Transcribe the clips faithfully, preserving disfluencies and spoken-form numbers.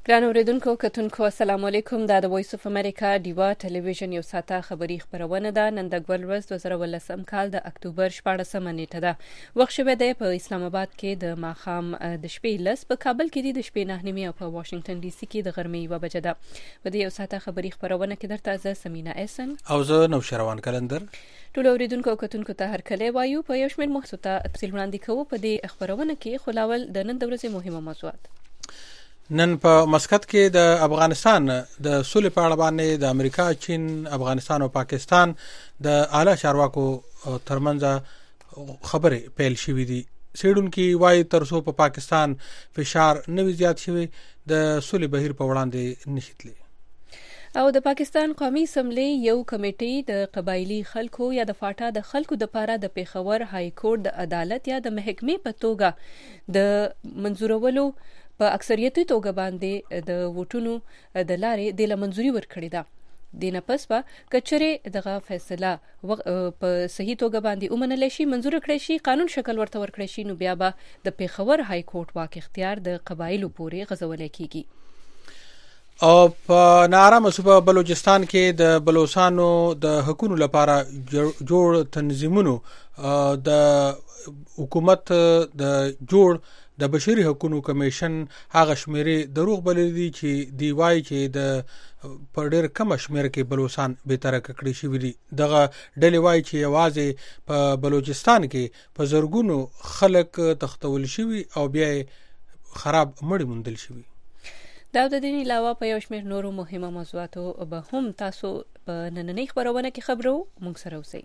ګران اوریدونکو کتونکو السلام علیکم. دا د وایس اف امریکا ډیوا ټلویزیون یو ساعته خبری خبرونه ده. نن د ګول ورځ دوه زره ولسم کال د اکتوبر شپاړسمه نیټه ده. وخت شوی دی په اسلام آباد کې د ماښام د شپې لس، په کابل کې د شپې نه نیمه او په واشنگټن ډي سي کې د غرمې یوه بجه ده. په دې یو ساعته خبری خبرونه کې درته زه سمینا احسن او زه نوشروان کلندر ټول اوریدونکو کتونکو ته هر کله وایو. په یو شمېر موضوع ته تفصیل وړاندې کوو په دې خبرونه کې. خلاول د نن د ورځې مهمه موضوعات. نن په مسقط کې د افغانستان د سولې په اړه باندې د امریکا، چین، افغانستان او پاکستان د اعلی چارواکو ترمنځ خبرې پیل شوې دي. سیډونکي وایي تر څو په پاکستان فشار نوي زیات شوی د سولې بهیر په وړاندې نشیتلی. او د پاکستان قومي اسمبلی یو کمیټې د قبایلی خلکو یا د فاټا د خلکو د پاره د پیښور های کورټ د عدالت یا د محکمې په توګه د منظورولو په اکثریتي توګه باندې د ووټونو د لارې د منظوري ورکړې ده. د نه پس به کچره دغه فیصله په صحیح توګه باندې ومنل شي، منظور کړی شي، قانون شکل ورته ورکړی شي، نو بیا به د پیښور های کورټ واک اختیار د قبایلو پورې غځول کیږي. او په نارامه صوبه بلوچستان کې د بلوچستانو د حقوقو لپاره جوړ تنظیمونو د حکومت د جوړ د بشري حقوقو کمیشن هغه شمیرې دروغ بللي دي چې دی وايي چې د په ډېر کم شمیر کې بلوچستان به تر ککړې شوی دي. دغه ډلې وايي چې یوازې په بلوچستان کې په زرګونو خلک تختول شوی او بیا خراب مړی موندل شوی. دا د دې علاوه په یو شمېر نورو مهمه موضوعاتو به هم تاسو په نننۍ خبرونه کې خبرو موږ سره اوسئ.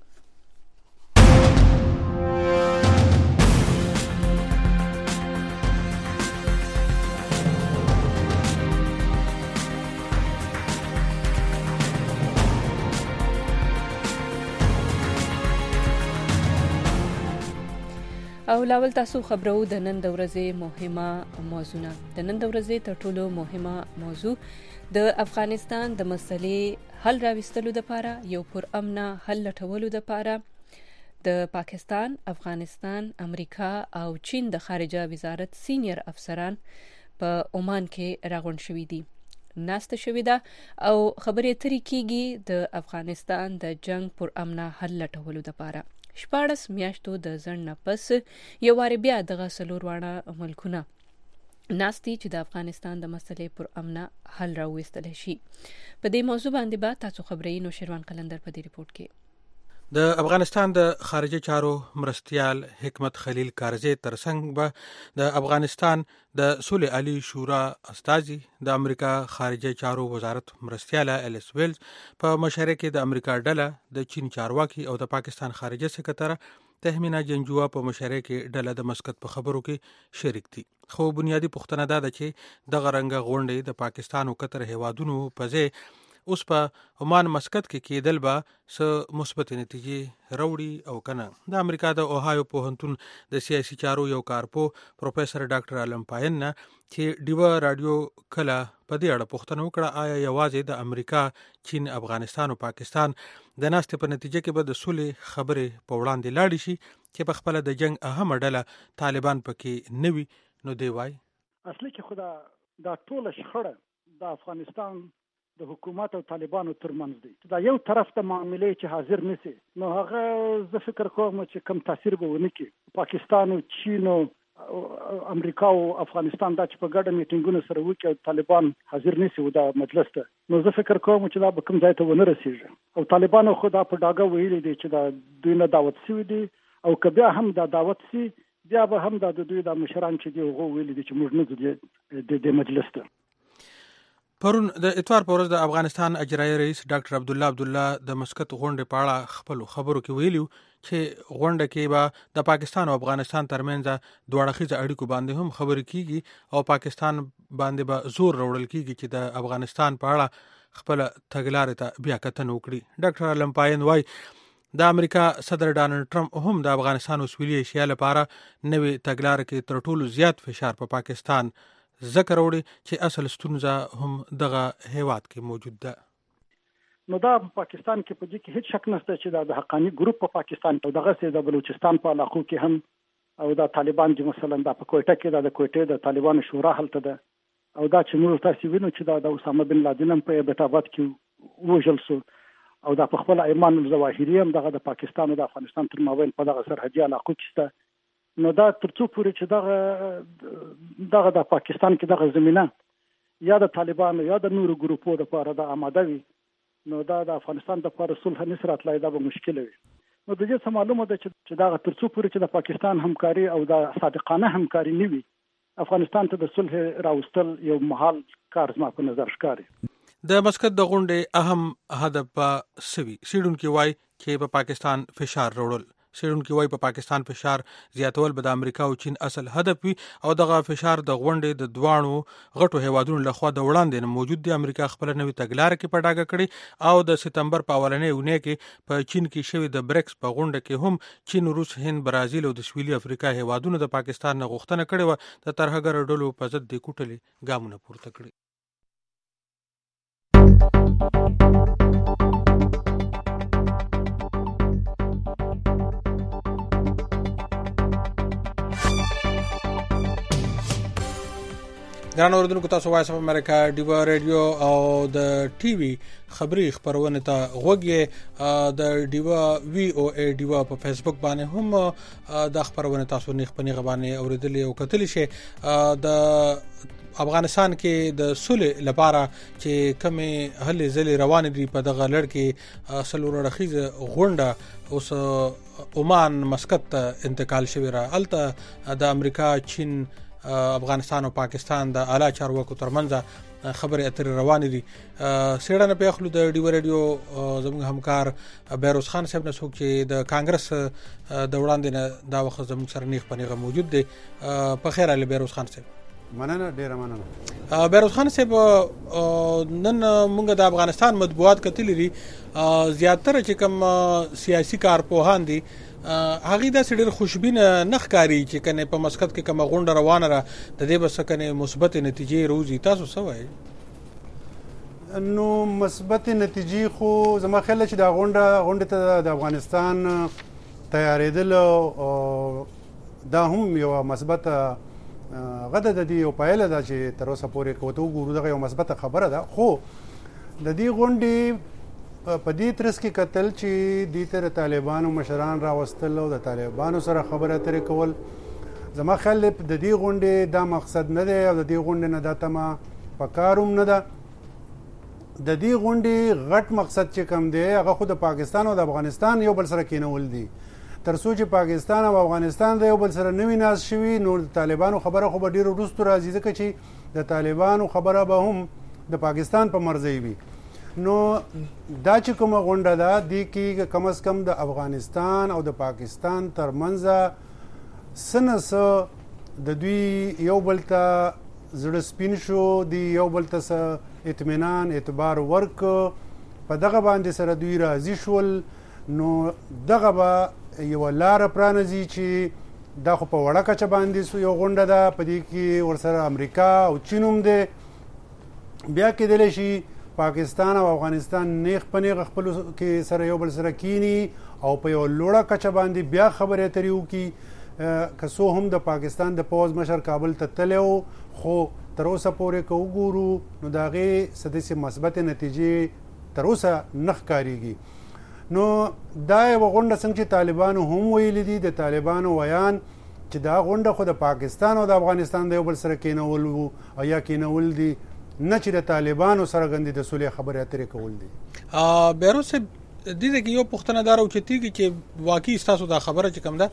او لاول تاسو خبرو د نن د ورځې مهمه موضوعونه. د نن د ورځې تر ټولو مهمه موضوع د افغانستان د مسلې حل راوستلو لپاره یو پر امنه حل لټولو لپاره د پاکستان، افغانستان، امریکا او چین د خارجه وزارت سینیر افسران په عمان کې راغونډ شوي دي. ناسته شوې ده او خبرې اترې کیږي د افغانستان د جنگ پر امنه حل لټولو لپاره. شپاړس میاشتو د ځنډ نه پس یو وارې بیا دغه څلور واړه ملکونه ناستي چې د افغانستان د مسلې پر امنه حل راوستلی شي. په دې موضوع باندې به تاسو خبرې نوشروان قلندر په دې ریپورت کې. د افغانستان د خارجه چارو مرستیال حکمت خلیل کارزی ترڅنګ به د افغانستان د سولې عالی شورا استازي، د امریکا خارجه چارو وزارت مرستیاله الیس ویلز په مشره کې د امریکا ډله، د چین چارواکي او د پاکستان خارجه سکرټر تهمینا جنجوا په مشره کې ډله د مسقط په خبرو کې شریک دي. خو بنیادی پوښتنه دا ده چې دغه رنګه غونډې د پاکستان او قطر هیوادونو په ځای اوس په عمان مسقط کې کېدل به څه مثبت نتیجې راوړي او کنه. د امریکا د اوهایو پوهنتون د سیاسي چارو یو کارپو پروفیسور ډاکټر علم پاین نه چې ډیوا رادیو کله په دې اړه پوښتنه وکړه آیا یوازې د امریکا، چین، افغانستان او پاکستان د ناستې په نتیجه کې به د سولې خبرې په وړاندې لاړې شي چې په خپل د جنگ اهمه ډله طالبان پکې نه وي. نو دی وای اصلي کې خدا دا ټول شخړه د افغانستان د حکومت او طالبانو ترمنځ دی. دا یو طرف ته معاملې چې حاضر نسی، نو هغه زه فکر کوم چې کم تاثیر به ونه کړي. پاکستان او چین او امریکا او افغانستان دا چې په ګډه میټینګونه سره وکړي او طالبان حاضر نسی و دا مجلس ته، نو زه فکر کوم چې دا به کوم ځای ته ونه رسیږي. او طالبانو خو دا په ډاګه ویلي دی چې دا دوی نه دعوت شوي دي او که بیا هم دا دعوت شي بیا به هم دا د دوی د مشران چې دی هغه ویلي دي چې موږ نه ځو د مجلس ته. پرون د اتوار په ورځ د افغانستان اجرایي رئیس ډاکټر عبدالله عبدالله د مسقط غونډې په اړه خپل خبرو کې ویلي چې غونډه کې به د پاکستان او افغانستان ترمنځ دوه اړخیزه اړیکو باندې هم خبرې کیږي او پاکستان باندې به زور راوړل کیږي چې د افغانستان په اړه خپل تګلارې ته بیا کتنه وکړي. ډاکټر علم پاین وایي د امریکا صدر ډانلډ ټرمپ هم د افغانستان او سویلي ایشیا لپاره نوې تګلارې کې تر ټولو زیات فشار په پاکستان ذکر وړي چې اصل ستونزه هم دغه هیواد کې موجود ده. نو دا په پاکستان کې په دې کې هیڅ شک نشته چې دا د حقانی ګروپ په پاکستان او دغه سي د بلوچستان په علاقو کې هم او دا طالبان چې مثلا دا په کوټه کې دا د کوټه د طالبانو شورا هلته ده او دا چې موږ تاسو وینو چې دا د اسامه بن لادن په بیت آباد کې وژل شو او دا په خپل ایمان الظواهری هم دغه د پاکستان او د افغانستان تر مابین په دغه سرحدي علاقو کې شته. نو دا تر څو پورې چې دغه دغه د پاکستان کې دغه زمينه یا د طالبانو یا د نورو ګروپو لپاره د آماده وي نو دا د افغانستان لپاره صلح نصرت لای دا به مشکل وي. نو د دې څه معلومه ده چې دا تر څو پورې چې د پاکستان همکاري او د صادقانه همکاري نه وي افغانستان ته د صلح راوستل یو محال کار زما په نظر ښکاري. د مسقط د غونډې اهم هدف سوي سیډونکو وای چې په پاکستان فشار وروړل. سیډونکو وای په پاکستان فشار زیاتول به د امریکا او چین اصل هدف وي او دغه فشار د غونډې د دوانو غټو هیوادونو لخوا د وړاندې نه موجود دی. امریکا خپل نوې تګلارې کې پټاګه کړي او د سپتمبر په اولنۍ اونۍ کې په چین کې شوی د بریکس په غونډه کې هم چین، روس، هند، برازیل او د سویلي افریقا هیوادونو د پاکستان نه غوښتنه کړې و د ترهګر ډلو په ضد د کوټلې ګامونه پورته کړي. ګران اوردونکو تاسو وایس اف امریکا ډیوا ریډیو او د ټي وي خبري خبرونه ته غوږی د ډیوا وی او ای ډیوا په فیسبوک باندې هم د خبرونه تاسو نه خپنی غبانه اوریدلې او کتلی شي. د افغانستان کې د صلح لپاره چې کومه هلې ځلې روان دي په دغه لړ کې سلور رخیز غونډه اوس عمان مسقط انتقال شوی را الته د امریکا، چین، افغانستان او پاکستان د اعلی چارواکو ترمنځ خبرې اترې روانې دي. سیړنه په خلو د ډیو ریډیو زموږ همکار بیروز خان صاحب نسوک چې د کانګرس د وړاندې نه دا وخت زموږ سره نیغ پنیغه موجود دی. په خیر علي بیروز خان صاحب. مننه، ډیره مننه. بیروز خان صاحب نن موږ د افغانستان مطبوعات کتلې دي زیاتره چې کوم سیاسي کارپوهان دي هغه د سړي خوشبینه نخکاری چې کنه په مسقط کې کوم غونډه روانه را د دې بس کنه مثبت نتیجې روزي تاسو څه وایي؟ نو مثبت نتیجې خو زما خیال چې دا غونډه غونډه ته د افغانستان تیارېدل او دا هم یو مثبت غده د دې یو پایله ده چې تر اوسه پورې کوته وګورو دغه یو مثبت خبره ده. خو د دې غونډې په دې ترڅ کې قتل چې د تر طالبانو مشران راوستل او د طالبانو سره خبره اترې کول زما خیال د دې غونډې دا مقصد نه دی او د دې غونډې نه دا تمه پکاروم نه ده. د دې غونډې غټ مقصد چې کم دی هغه خو د پاکستان او د افغانستان یو بل سره کېنول دي. تر څو چې پاکستان او افغانستان د یو بل سره نوی ناز شوي نو د طالبانو خبره خو به ډیرو وروسته راځي ځکه چې د طالبانو خبره به هم د پاکستان په مرزي وي. نو دا چې کومه غونډه ده دی کې کم از کم د افغانستان او د پاکستان ترمنځ سنس د دوی یو بل ته زړه سپین شو، دی یو بل ته اطمینان اعتبار ورک په دغه باندې سره دوی راضي شول. نو دغه به یو لار پرانځي چې دا خو په وړه کچه باندې یو غونډه ده په دې کې ورسره امریکا او چین هم دی. بیا کېدلی شي پاکستان او افغانستان نیغ په نیغ خپل کې سره یو بل سره کینی او په یو لوړه کچه باندې بیا خبرې اترې وکړي. که څو هم د پاکستان د پوځ مشر کابل ته تللی و خو تر اوسه پورې که وګورو نو د هغې څه داسې مثبتې نتیجې تر اوسه نه ښکارېږي. نو دا یوه غونډه څنګه چې طالبانو هم ویلي دي د طالبانو ویان چې دا غونډه خو د پاکستان او د افغانستان د یو بل سره کېنول وو او یا کېنول دي نه چې د طالبانو سره غندي د صلح خبرې اترې کول دي. بیروز صاحب د دې کې یو پوښتنه دار او چتیږي چې واقعي تاسو دا خبره چې کوم ده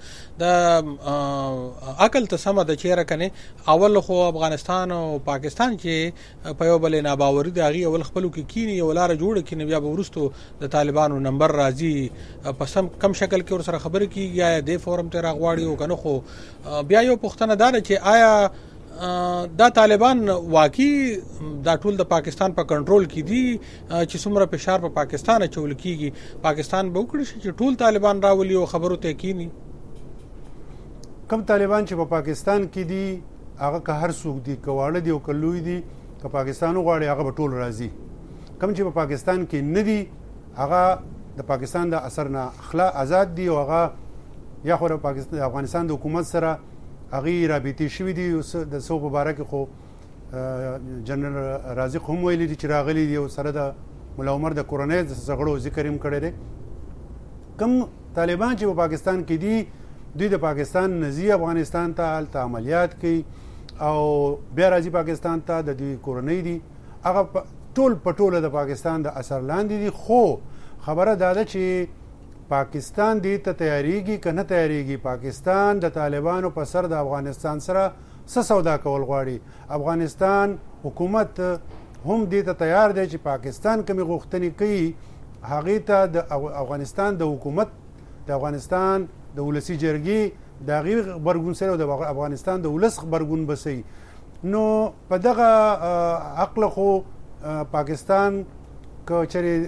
د عقل ته سم د چیرې کنه اول خو افغانستان او پاکستان چې په یو بل نه باوري دی هغه اول خپل کې کینی یو لار جوړ کینی بیا به ورستو د طالبانو نمبر راځي په سم کم شکل کې ور سره خبرې کیږي یا د فورم ته راغواړي او کنه خو بیا یو پوښتنه دار چې آیا دا طالبان واقعي دا ټول د پاکستان په کنټرول کې دي چې څومره فشار په پاکستان اچول کیږي پاکستان به وکړي چې ټول طالبان راولي او خبرو ته کینی؟ کم طالبان چې په پاکستان کې دي هغه که هر څوک دي که واړه دي او که لوی دي که پاکستان وغواړي هغه به ټول راځي. کم چې په پاکستان کې نه دي هغه د پاکستان د اثر نه خلا آزاد دي او هغه یا خو د افغانستان د حکومت سره هغه رابطې شوې دي د څو په باره کې خو جنرال رازق هم ویلي دي چې راغلي دي او سره د ملا عمر د کورنۍ جګړو ذکر هم کړی دی. کوم طالبان چې په پاکستان کې دي دوی د پاکستان نزي افغانستان ته هلته عملیات کوي او بیا راځي پاکستان ته د دوی کورنۍ دي هغه ټول په ټوله د پاکستان د اثر لاندې دي. خو خبره دا ده چې پاکستان دې ته تیاریږي که نه تیاریږي. پاکستان د طالبانو په سر د افغانستان سره څه سودا کول غواړي. افغانستان حکومت هم دې ته تیار دی چې پاکستان کومې غوښتنې کوي هغې ته د افغانستان د حکومت د افغانستان د ولسي جرګې د هغې غبرګون سره او د افغانستان د ولس غبرګون بسوي. نو په دغه عقل خو پاکستان که چېرې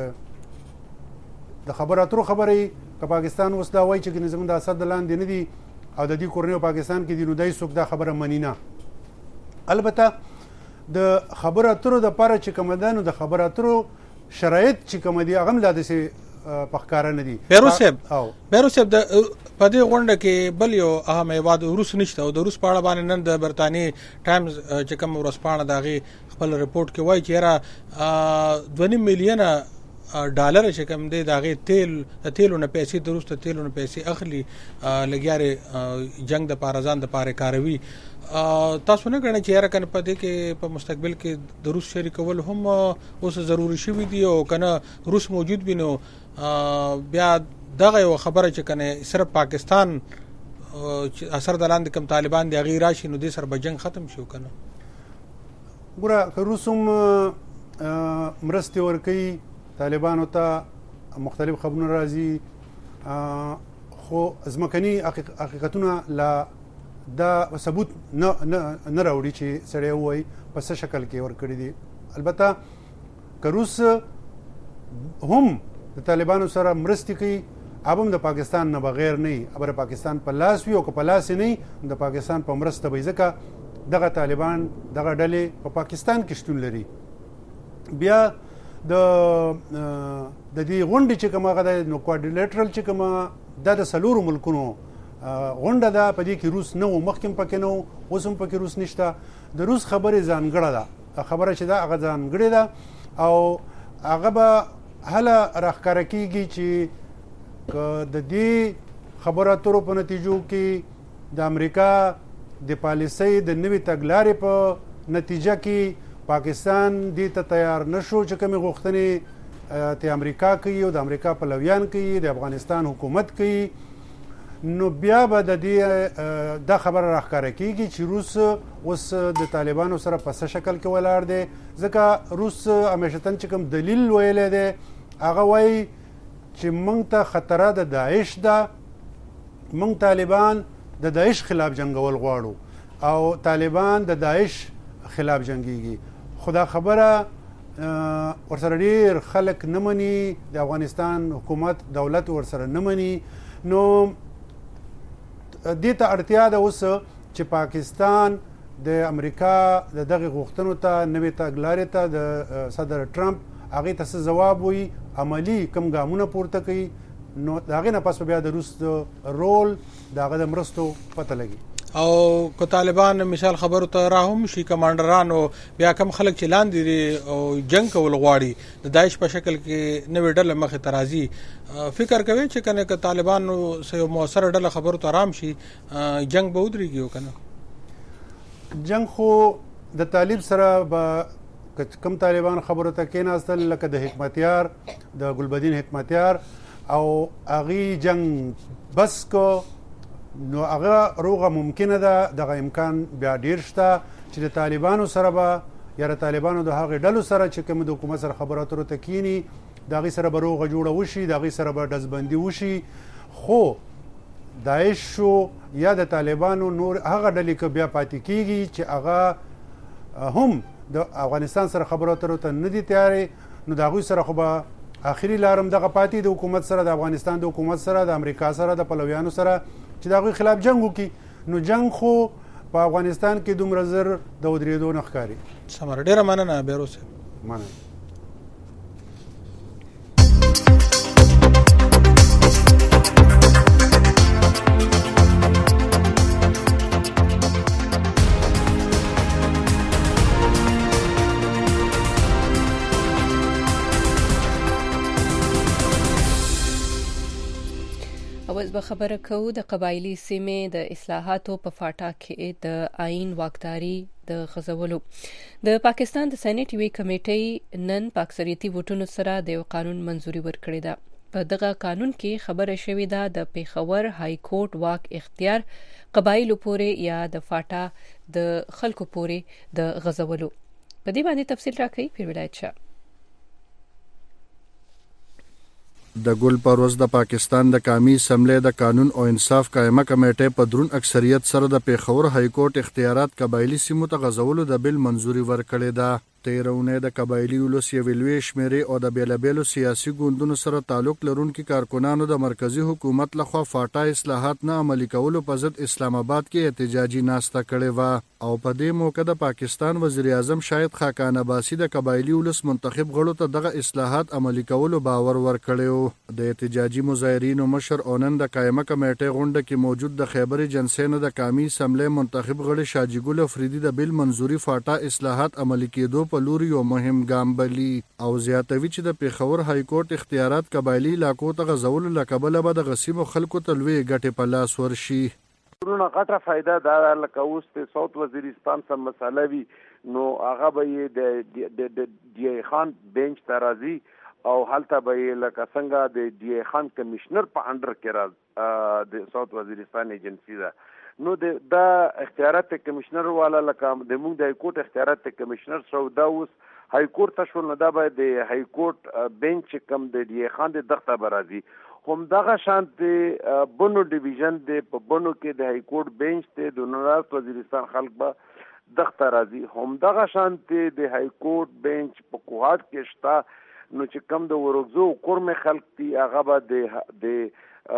د خبرو اترو خبرې که پاکستان اوس دا وایي چې زموږ د اثر د لاندې نه دي او د دې کورنۍ پاکستان کې دي نو دی څوک دا خبره مني نه. البته د خبرو اترو دپاره چې کومه ده نو د خبرو اترو شرایط چې کومه دي هغه هم لا داسې په ښکاره نه دي. بیروس صاحب بیروس صاحب په دې غونډه کې بل یو اهم هېواد روس نشته او د روس په اړه باندې نن د برطانیې ټایمز چې کوم ورځپاڼه د هغې خپل رپورټ کې وایي چې یاره دوه نیم میلیونه ډالر چې کوم دی د هغې تیل د تیلو نه پیسې د روس د تیلو نه پیسې اخلي لګیارې جنګ دپاره ځان دپاره کاروي. تاسو نه ګڼئ چې یاره که نه په دې کې په مستقبل کې د روس شریکول هم اوس ضروري شوي دي او که نه روس موجود وي نو بیا دغه یو خبره چې کنه صرف پاکستان اثر د لاندې کم طالبان دی هغې راشي نو دې سره به جنګ ختم شي که نه. ګوره که روس هم مرستې ورکوي طالبانو ته مختلف خبرونه راځي خو ځمکني حقیقتونه لا دا ثبوت نه نه راوړي چې سړی ووایي په څه شکل کې ورکړي دي. البته که روس هم د طالبانو سره مرستې کوي اب هم د پاکستان نه بغیر نه وي. ابر پاکستان په لاس وي او که په لاس نه د پاکستان په مرسته به ځکه دغه طالبان دغه ډلې په پاکستان کې شتون لري. بیا د د دې غونډې چې کومه هغه د نو کوارډینیټرل چې کومه دا د څلورو ملکونو غونډه ده په دې کې روس نه و مخکې پکې نه و اوس هم پکې روس نشته. د روس خبرې ځانګړه ده خبره چې ده هغه ځانګړې ده او هغه به هله راښکاره کېږي چې که د دې خبرو اترو په نتیجو کې د امریکا د پالیسۍ د نوې تګلارې په نتیجه کې پاکستان دې ته تیار نشو چې کومې غوښتنې ته امریکا کوي او د امریکا پلویان کوي د افغانستان حکومت کوي نو بیا به د دې دا خبره راښکاره کېږي چې روس اوس د طالبانو سره په څه شکل کې ولاړ دی. ځکه روس همیشتن چې کوم دلیل ویلی دی هغه وایي چې موږ ته خطره د داعش ده موږ طالبان د داعش خلاف جنګول غواړو او طالبان د داعش خلاف جنګیږي. خو دا خبره ورسره ډېر خلک نه مني د افغانستان حکومت دولت ورسره نه مني. نو دې ته اړتیا ده اوس چې پاکستان د امریکا د دغې غوښتنو ته نوې تګلارې ته د صدر ټرمپ هغې ته څه ځواب وایي عملي کوم ګامونه پورته کوي نو د هغې نه پس بیا د روس رول د هغه د مرستو پته لګي. او که طالبان مثال خبرو ته راهم شي کمانډرانو بیا کم خلک چې لاندې دي او جنګ کول غواړي د داعش په شکل کې نوې ډله مخې ته راځي فکر کوي چې کنه که طالبانو سه یو مؤثره ډله خبرو ته رام شي جنګ به ودرېږي او کنه جنګ خو د طالب سره به کم طالبان خبرو ته کېناستل لکه د حکمتیار د ګلبدین حکمتیار او هغې جنګ بس کو نو هغه روغه ممکنه ده دغه امکان بیا ډیر شته چې د طالبانو سره به یا د طالبانو د هغې ډلو سره چې کوم د حکومت سره خبرو اترو ته کینی د هغې سره به روغه جوړه وشي د هغې سره به ډزبندي وشي. خو داعش شو یا د طالبانو نور هغه ډلې که بیا پاتې کیږي چې هغه هم د افغانستان سره خبرو اترو ته نه دي تیارې نو د هغوی سره خو به آخري لارم دغه پاتې د حکومت سره د افغانستان د حکومت سره د امریکا سره د پلویانو سره چې د هغوی خلاف جنګ وکړي. نو جنګ خو په افغانستان کې دومره زر د ودرېدو نه ښکاري. سمره ډېره مننه بیروس صاحب. مننه. به خبره کوو د قبایلی سیمې د اصلاحاتو په فاټا کې د آئین واکداري د غزولو. د پاکستان د سېنات یوې کمیټې نن په اکثریتي ووټونو سره د یو قانون منځوري ورکړې ده. په دغه قانون کې خبره شوې ده د پیښور های کورټ واک اختیار قبایلو پورې یا د فاټا د خلکو پورې د غزولو. په دې باندې تفصیل راکوي پیر ولایت شاه. د ګل پروز د پاکستان د قومي اسمبلی د قانون او انصاف قائمه کمیټې په درون اکثریت سره د پیښور های کورټ اختیارات قبایلی سیمو ته غزولو د بل منځوري ورکړې ده. تیرونه د قبایلی ولس یو لوی شمیرې او د بیلابیلو سیاسي ګوندونو سره تعلق لرونکي کارکونانو د مرکزی حکومت لخوا فاټا اصلاحات نه عملي کولو په ضد اسلام آباد کې احتجاجي ناسته کړې و او په دې موقع د پاکستان وزیر اعظم شاهد خاقان عباسی د قبایلی ولس منتخب غړو ته دغه اصلاحات عملي کولو باور ورکړیو. د احتجاجي مظاهرینو مشر اونن د قائمه کمیټې غونډه کې موجود د خیبر جنسینو د قومي اسمبلی منتخب غړي شاجی ګل افریدي د بل منځوري فاټا اصلاحات عملي کېدو په لور یو مهم ګام بلی او زیاتوي چې د پیښور های کورټ اختیارات قبایلی علاقو ته غزولو له کبله به د غصیبو خلکو ته لوی ګټې په لاس ورشي. ورونه غټه فائدہ دا لکه اوس د ساوث وزیرستان سم مسله وي نو هغه به د د ډي خان بنچ ته راځي او هلته به لکه څنګه د ډي خان کمشنر په انډر کې راځي د ساوث وزیرستان ایجنسی ده. نو د دا اختیارات کمشنر والا لکه د موږ د های کورټ اختیارات کمشنر سو دا اوس های کورټ ته شول نو دا به د های کورټ بنچ کم د ډي خان د دغه برازي هم دغه شان د بونو ډیویژن د په بونو کې د های کورټ بنچ ته د نوراست وزیرستان خلک به دغه راځي هم دغه شان د های کورټ بنچ په کوهات کې شتا نو چې کم د ورغزو کورم خلک دی هغه به د د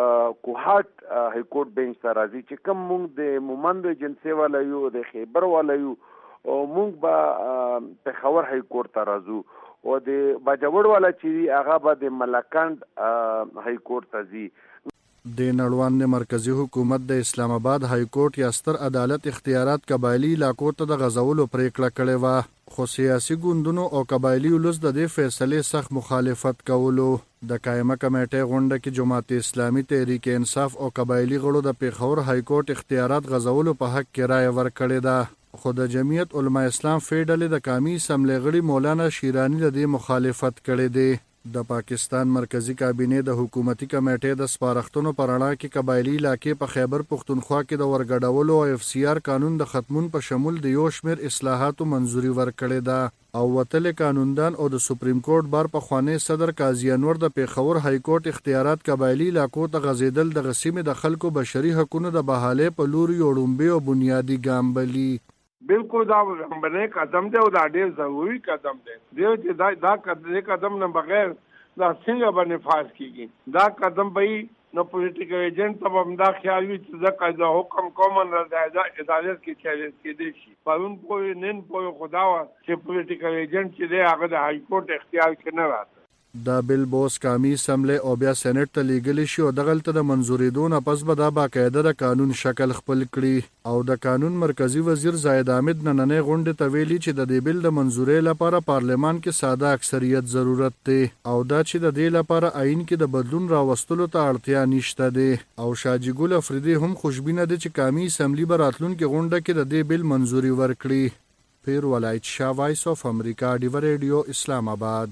کوهات های کورټ بنچ ته راځي چې کم مونږ د مومند ایجنسی والا یو د خیبر والا یو او مونږ به پیښور های کورټ ته راځو او د باجوړ والا چې هغه به د ملکند های کورټ ته ځي. د نړوان مرکزی حکومت د اسلام آباد های کورټ یا ستر عدالت اختیارات قبایلی علاقو ته د غزولو پریکړه کړې و خو سیاسي ګوندونو او قبایلی ولس د دې فیصلې سخت مخالفت کولو. د قائمه کمیټې غونډه کې جماعت اسلامي تحریک انصاف او قبایلی غړو د پیښور های کورټ اختیارات غزولو په حق کې رائے ورکړې ده خو د جمعیت علما اسلام فیډل د قومي اسمبلی غړي مولانا شیرانی د دې مخالفت کړې ده. د پاکستان مرکزی کابینه د حکومتي کمیټې د سپارښتنو پر اړه کې قبایلی علاقې په خیبر پښتونخوا کې د ورګډولو او اف سی آر قانون د ختمون په شمول د یو شمېر اصلاحاتو منځوري ورکړې ده او وتل قانوندان او د سپریم کورټ بار په خوانی صدر قاضی انور د پیښور های کورټ اختیارات قبایلی علاقو ته غزیدل د غسیمه د خلکو بشري حقوقو د بحاله په لور یوړمبي او بنیادی ګام بلی. بالکل دا باندې قدم دی او دا ډیر ضروري قدم دی. دیو چې دا دا قدم نه بغیر دا څنګه باندې فاز کیږي دا قدم به نو پولیټیکل ایجنټ ته هم دا خیال وي چې دا قاعده حکم کومن راځي عدالت کې چیلنج کېدی شي. پرون په نن په خدا وا چې پولیټیکل ایجنټ چې دی هغه د های کورټ اختیار کې نه راځي. دا بل بوس قومي اسمبلی او بیا سېنات ته لیږلی شي او دغلته د منځورېدو نه پس به دا باقاعده د قانون شکل خپل کړي او د قانون مرکزی وزیر زاید حامد نننۍ غونډې ته ویلي چې د دې بل د منځورۍ لپاره پارلمان کې ساده اکثریت ضرورت دی او دا چې د دې لپاره آئین کې د بدلون راوستلو ته اړتیا نشته دی او شاجی ګل افریدي هم خوشبینه دی چې قومي اسمبلی به راتلونکې غونډه کې د دې بل منځوري ورکړي. پیر ولایت شاه، وایس آف امریکا، ډیو ریډیو، اسلام آباد.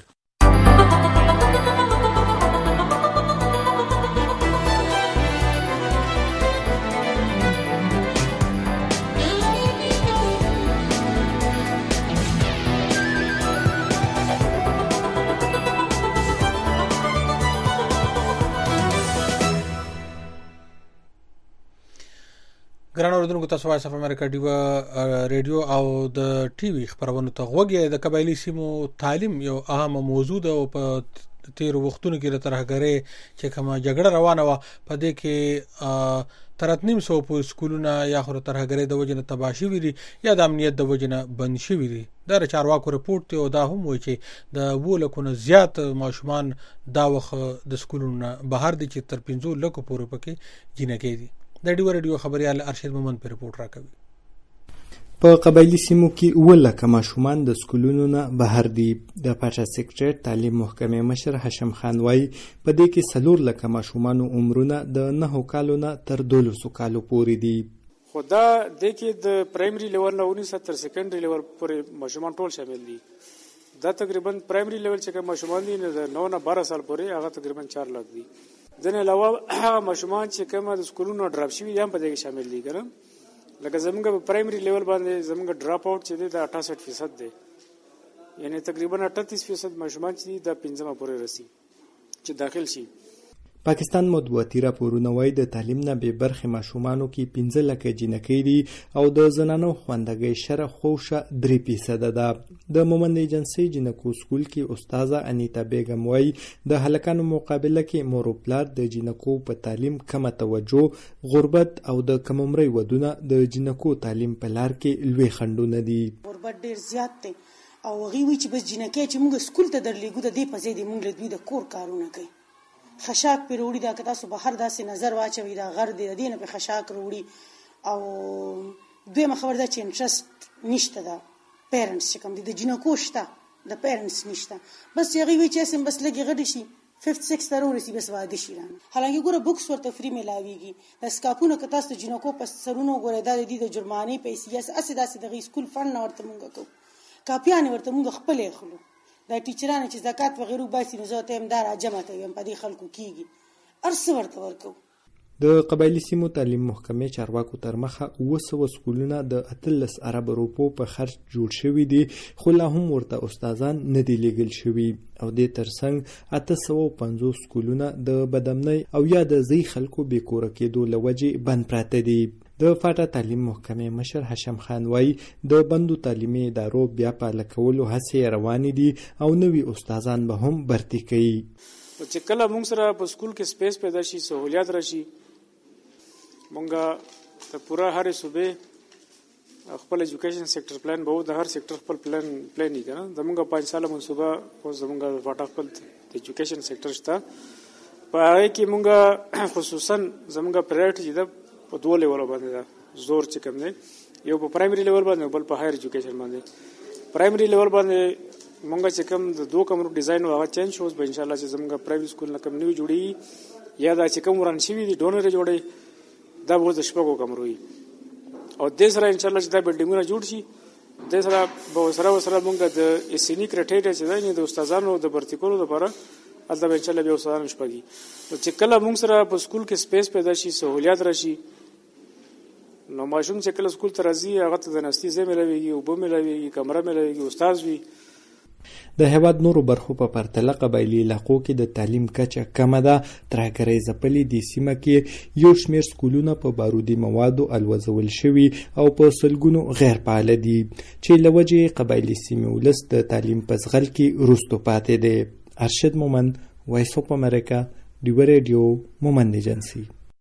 ګران اوریدونکو، تاسو وایس اف امریکا ډیو ریډیو او د ټي وي خبرونو ته غوږی. د قبایلی سیمو تعلیم یو اهم موضوع ده او په تیر وختونو کې د ترهګرۍ چې کومه جګړه روانه و په دې کې تراتنیم سو په سکولونه یا خو ترهګرۍ د وجنه تباشي ویری یا د امنیت د وجنه بند شي ویری. دا چارواکو رپورت ته او دا هم وایي چې د وولکونه زیات ماشومان دا وخت د سکولونو بهر دي چې تر پنځه لکو پورې پکې جنګې دي. د ډیو ریډیو خبريال ارشد مومند په رپورت راکوي. په قبایلی سیمو کې اووه لکه ماشومان د سکولونو نه بهر دي. د پاچا سیکریټریټ تعلیم محکمې مشر هاشم خان وایي په دې کې څلور لکه ماشومانو عمرونه د نهو کالو نه تر دولسو کالو پورې دي. خو دا د کې د پرایمري لیول نه ونیسه تر سیکنډري لیول پورې ماشومان ټول شامل دي. دا تقریبا پرایمري لیول چې کوم ماشومان دي د نو نه بارہ سال پورې هغه تقریبا چار لاک دي. ځینې علاوه هغه ماشومان چې کوم د سکولونو ډراپ شوي هم په دې کې شامل دي ګره. لکه زمونږ په پرایمري لیول باندې زمونږ ډراپ آوټ چې دی د اٹھاسٹھ فیصد دی، یعنی تقریبا اٹھتیس فیصد ماشومان چې د پنځمه پورې رسي چې داخل شي. پاکستان مطبوعاتي راپورونه وایي د تعلیم نه بې برخې ماشومانو کې پنځه لکه جینکۍ دي او د زنانو خواندګۍ شره خوشه درې فیصده ده. د مومند ایجنسۍ جینکو سکول کې استاذه انیتا بیګم وایي د هلکانو مقابله کې مور او پلار د جینکو په تعلیم کمه توجه، غربت او د کم عمرۍ ودونه د جینکو تعلیم په لار کې لوی خنډونه دي. غربت ډیر زیات دی او هغوی وایي چې بس جینکۍ چې موږ سکول ته درلیږو د دې په ځای د موږ له دوی د کور کارونه کوي. خشاک پې وروړي، دا که تاسو بهر داسې نظر واچوئ دا غر دی د دې نه پې خشاک وروړي. او دویمه خبر دا چې انټرسټ نشته ده پیرنټس چې کوم دي د جینکو شته د پیرنټس نشته، بس هغوی وایي چې اسم بس لږې غټې شي ففت سکس ته راورسي بس واده شي رانه. حالانکه ګوره بکس ورته فری میلاویږي. د سکاپونه که تاسو د جینکو په سرونو ګورئ دا د دې د جرمانې پیسې هسې داسې د هغوی سکول فنډ نه ورته مونږ کوو، کاپیانې ورته مونږ خپلې اخلو. دا ټیچرانو چې زکات وغیره وباسي نو زه ورته وایم دا راجمع ته ویم په دې خلکو کېږي هر څه ورته ورکوو. د قبایلی سیمو تعلیم محکمې چارواکو تر مخه اوه سوه سکولونه د اتلس ارب روپو په خرج جوړ شوي دي، خو لا هم ورته استادان نه دي لیږل شوي او دې ترڅنګ اته سوه پنځوس سکولونه د بدامنۍ او یا د ځای خلکو بې کوره کېدو له وجې بند پراته دي. د فاټا تعلیم محکمې مشر هاشم خان وایي د بندو تعلیمي ادارو بیا فعاله کولو هڅې روانې دي او نوي استادان به هم برتي کوي. چې کله موږ سره په سکول کې سپیس پیدا شي، سہولیات راشي، موږ ته پوره هرې صوبې خپل ایجوکیشن سیکټر پلان به د هر سیکټر خپل پلان پلان یې کنه. زموږ پنځه ساله منصوبه اوس زموږ فاټا خپل د ایجوکیشن سیکټر شته. په هغه کې موږ خصوصا زموږ پرایویټ چې ده په دوه لیولو باندې ده زور چې کوم دی، یو په پرایمري لیول باندې بل په هایر ایجوکیشن باندې. پرایمري لیول باندې مونږ چې کوم د دوه کمرو ډیزاین هغه چینج شوز به ان شاء الله چې زموږ پرایویټ سکول نه کوم نوی جوړي یا دا چې کوم وران شوي دي ډونر جوړي دا به د شپږو کمرو وي او د سره ان شاء الله چې دا بلډینګونه جوړ شي. د سره به سره سره مونږ د اسینی کرایټیریا چې دی د استادانو د برتی کولو لپاره هلته به ان شاء الله به استادان شپږي. چې کله مونږ سره په سکول کې سپیس پیدا شي، سہولیات راشي، نو ماشوم چې کله سکول ته راځي هغه ته د نستي ځای ملاویږي، اوبه ملاویږي، کمره ملاویږي، استاد وي. د هېواد نورو برخو په پرتله قبایلي علاقو کې د تعلیم کچه کمه ده. ترهګرۍ ځپلې دې سیمه کې یو شمېر سکولونه په بارودي موادو الوځول شوي او په سلګونو غیر فعاله دي چې له وجې قبایلي سیمې ولس د تعلیم په ځغل کې وروسته پاتې دی. ارشد مومند، وایس اف امریکا، ډیوه ریډیو، مومند ایجنسي.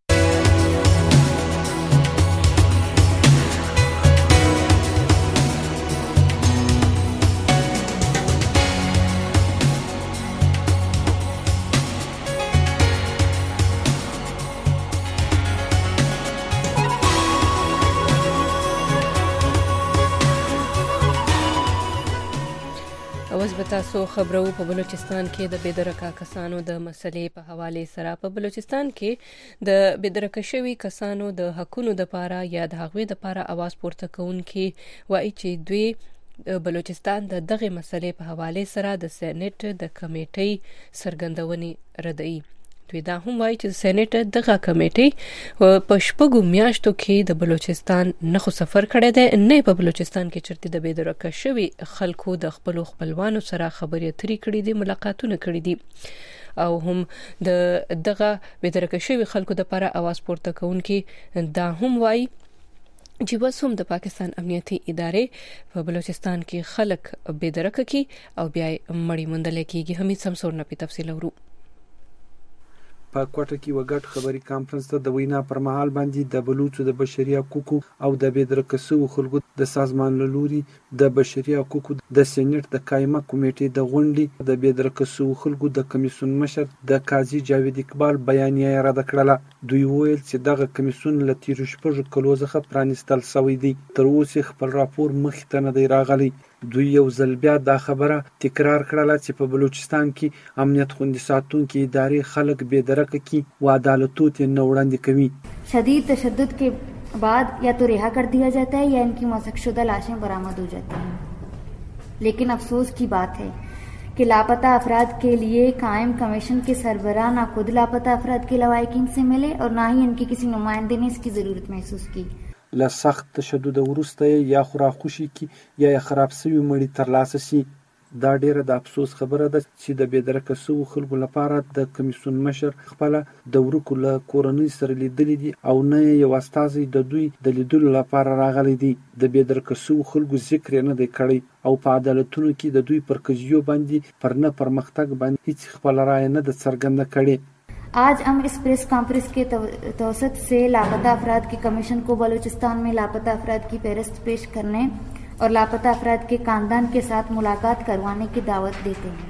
تاسو خبرو په بلوچستان کې د بېدرکه کسانو د مسلې په حواله سره په بلوچستان کې د بېدرکه شوي کسانو د حقونو د پاره یا د هغوی د پاره आवाज پورته کوونکي وایي چې دوی بلوچستان د دغه مسلې په حواله سره د سېنات د کمیټې سرګندونې ردوي. دوی دا هم وایي چې سېنات دغه کمیټې په شپږو میاشتو کې د بلوچستان نه خو سفر کړی دی، نه په بلوچستان کې چرته د بېدرکه شوي خلکو د خپلو خپلوانو سره خبرې اترې کړي دي، ملاقاتونه کړي دي او هم د دغه بېدرکه شوي خلکو د لپاره आवाज پورته کوونکي دا هم وایي چې بس هم د پاکستان امنیتي ادارې په بلوچستان کې خلک بېدرکه کی او بیا مړی موندل کېږي. حمید سمسور نه په تفصیل ورو. په کوټه کې یو ګډ خبري کانفرنس ته د وینا پر مهال باندې د بلوچو د بشري حقوقو او د بېدرکه خلکو د سازمان له لوري د بشري حقوقو د سېنیټ د قایمه کمیټې د غونډې د بېدرکه خلکو د کمیسیون مشر د قاضي جاوید اقبال بیانیه رد کړله. دوی وویل چې دغه کمیسیون له تیرو شپږو کلو څخه پرانیستل شوی دی، تر اوسه خپل راپور مخې ته نه دی راغلی. دوی یو ځل بیا دا خبره تکرار کړله چې په بلوچستان کې امنیت خوندي ساتونکي ادارې خلک بېدرکه کړي او عدالتو ته نه وړاندې کوي. شدید تشدد کے بعد یا تو رہا کر دیا جاتا ہے یا ان کی مسخ شدہ لاشیں برآمد ہو جاتی ہیں. لیکن افسوس کی بات ہے کہ لاپتہ افراد کے لیے قائم کمیشن کے سربراہ نہ خود لاپتہ افراد کے لواحقین سے ملے اور نہ ہی ان کے کسی نمائندے نے اس کی ضرورت محسوس کی. له سخت تشدد وروسته یا خورا خوشي کی یا خراب سوي مړي ترلاسه شي. دا ډیره د افسوس خبره ده چې د بېدرکه سوو خلکو لپاره د کمیسیون مشر خپله د ورکو له کورنۍ سره لیدلی دي او نه یو استازی د دوی د لیدلو لپاره راغلی دی. د بېدرکه سوو خلکو ذکر یې نه دی کړی او په عدالتونو کې د دوی پر قضیو باندې پر نه پرمختګ باندې هیڅ خپله رایه نه ده څرګنده کړې. آج ہم اس پریس کانفرنس کے توسط سے لاپتہ افراد کے کمیشن کو بلوچستان میں لاپتہ افراد کی فہرست پیش کرنے اور لاپتہ افراد کے خاندان کے ساتھ ملاقات کروانے کی دعوت دیتے ہیں.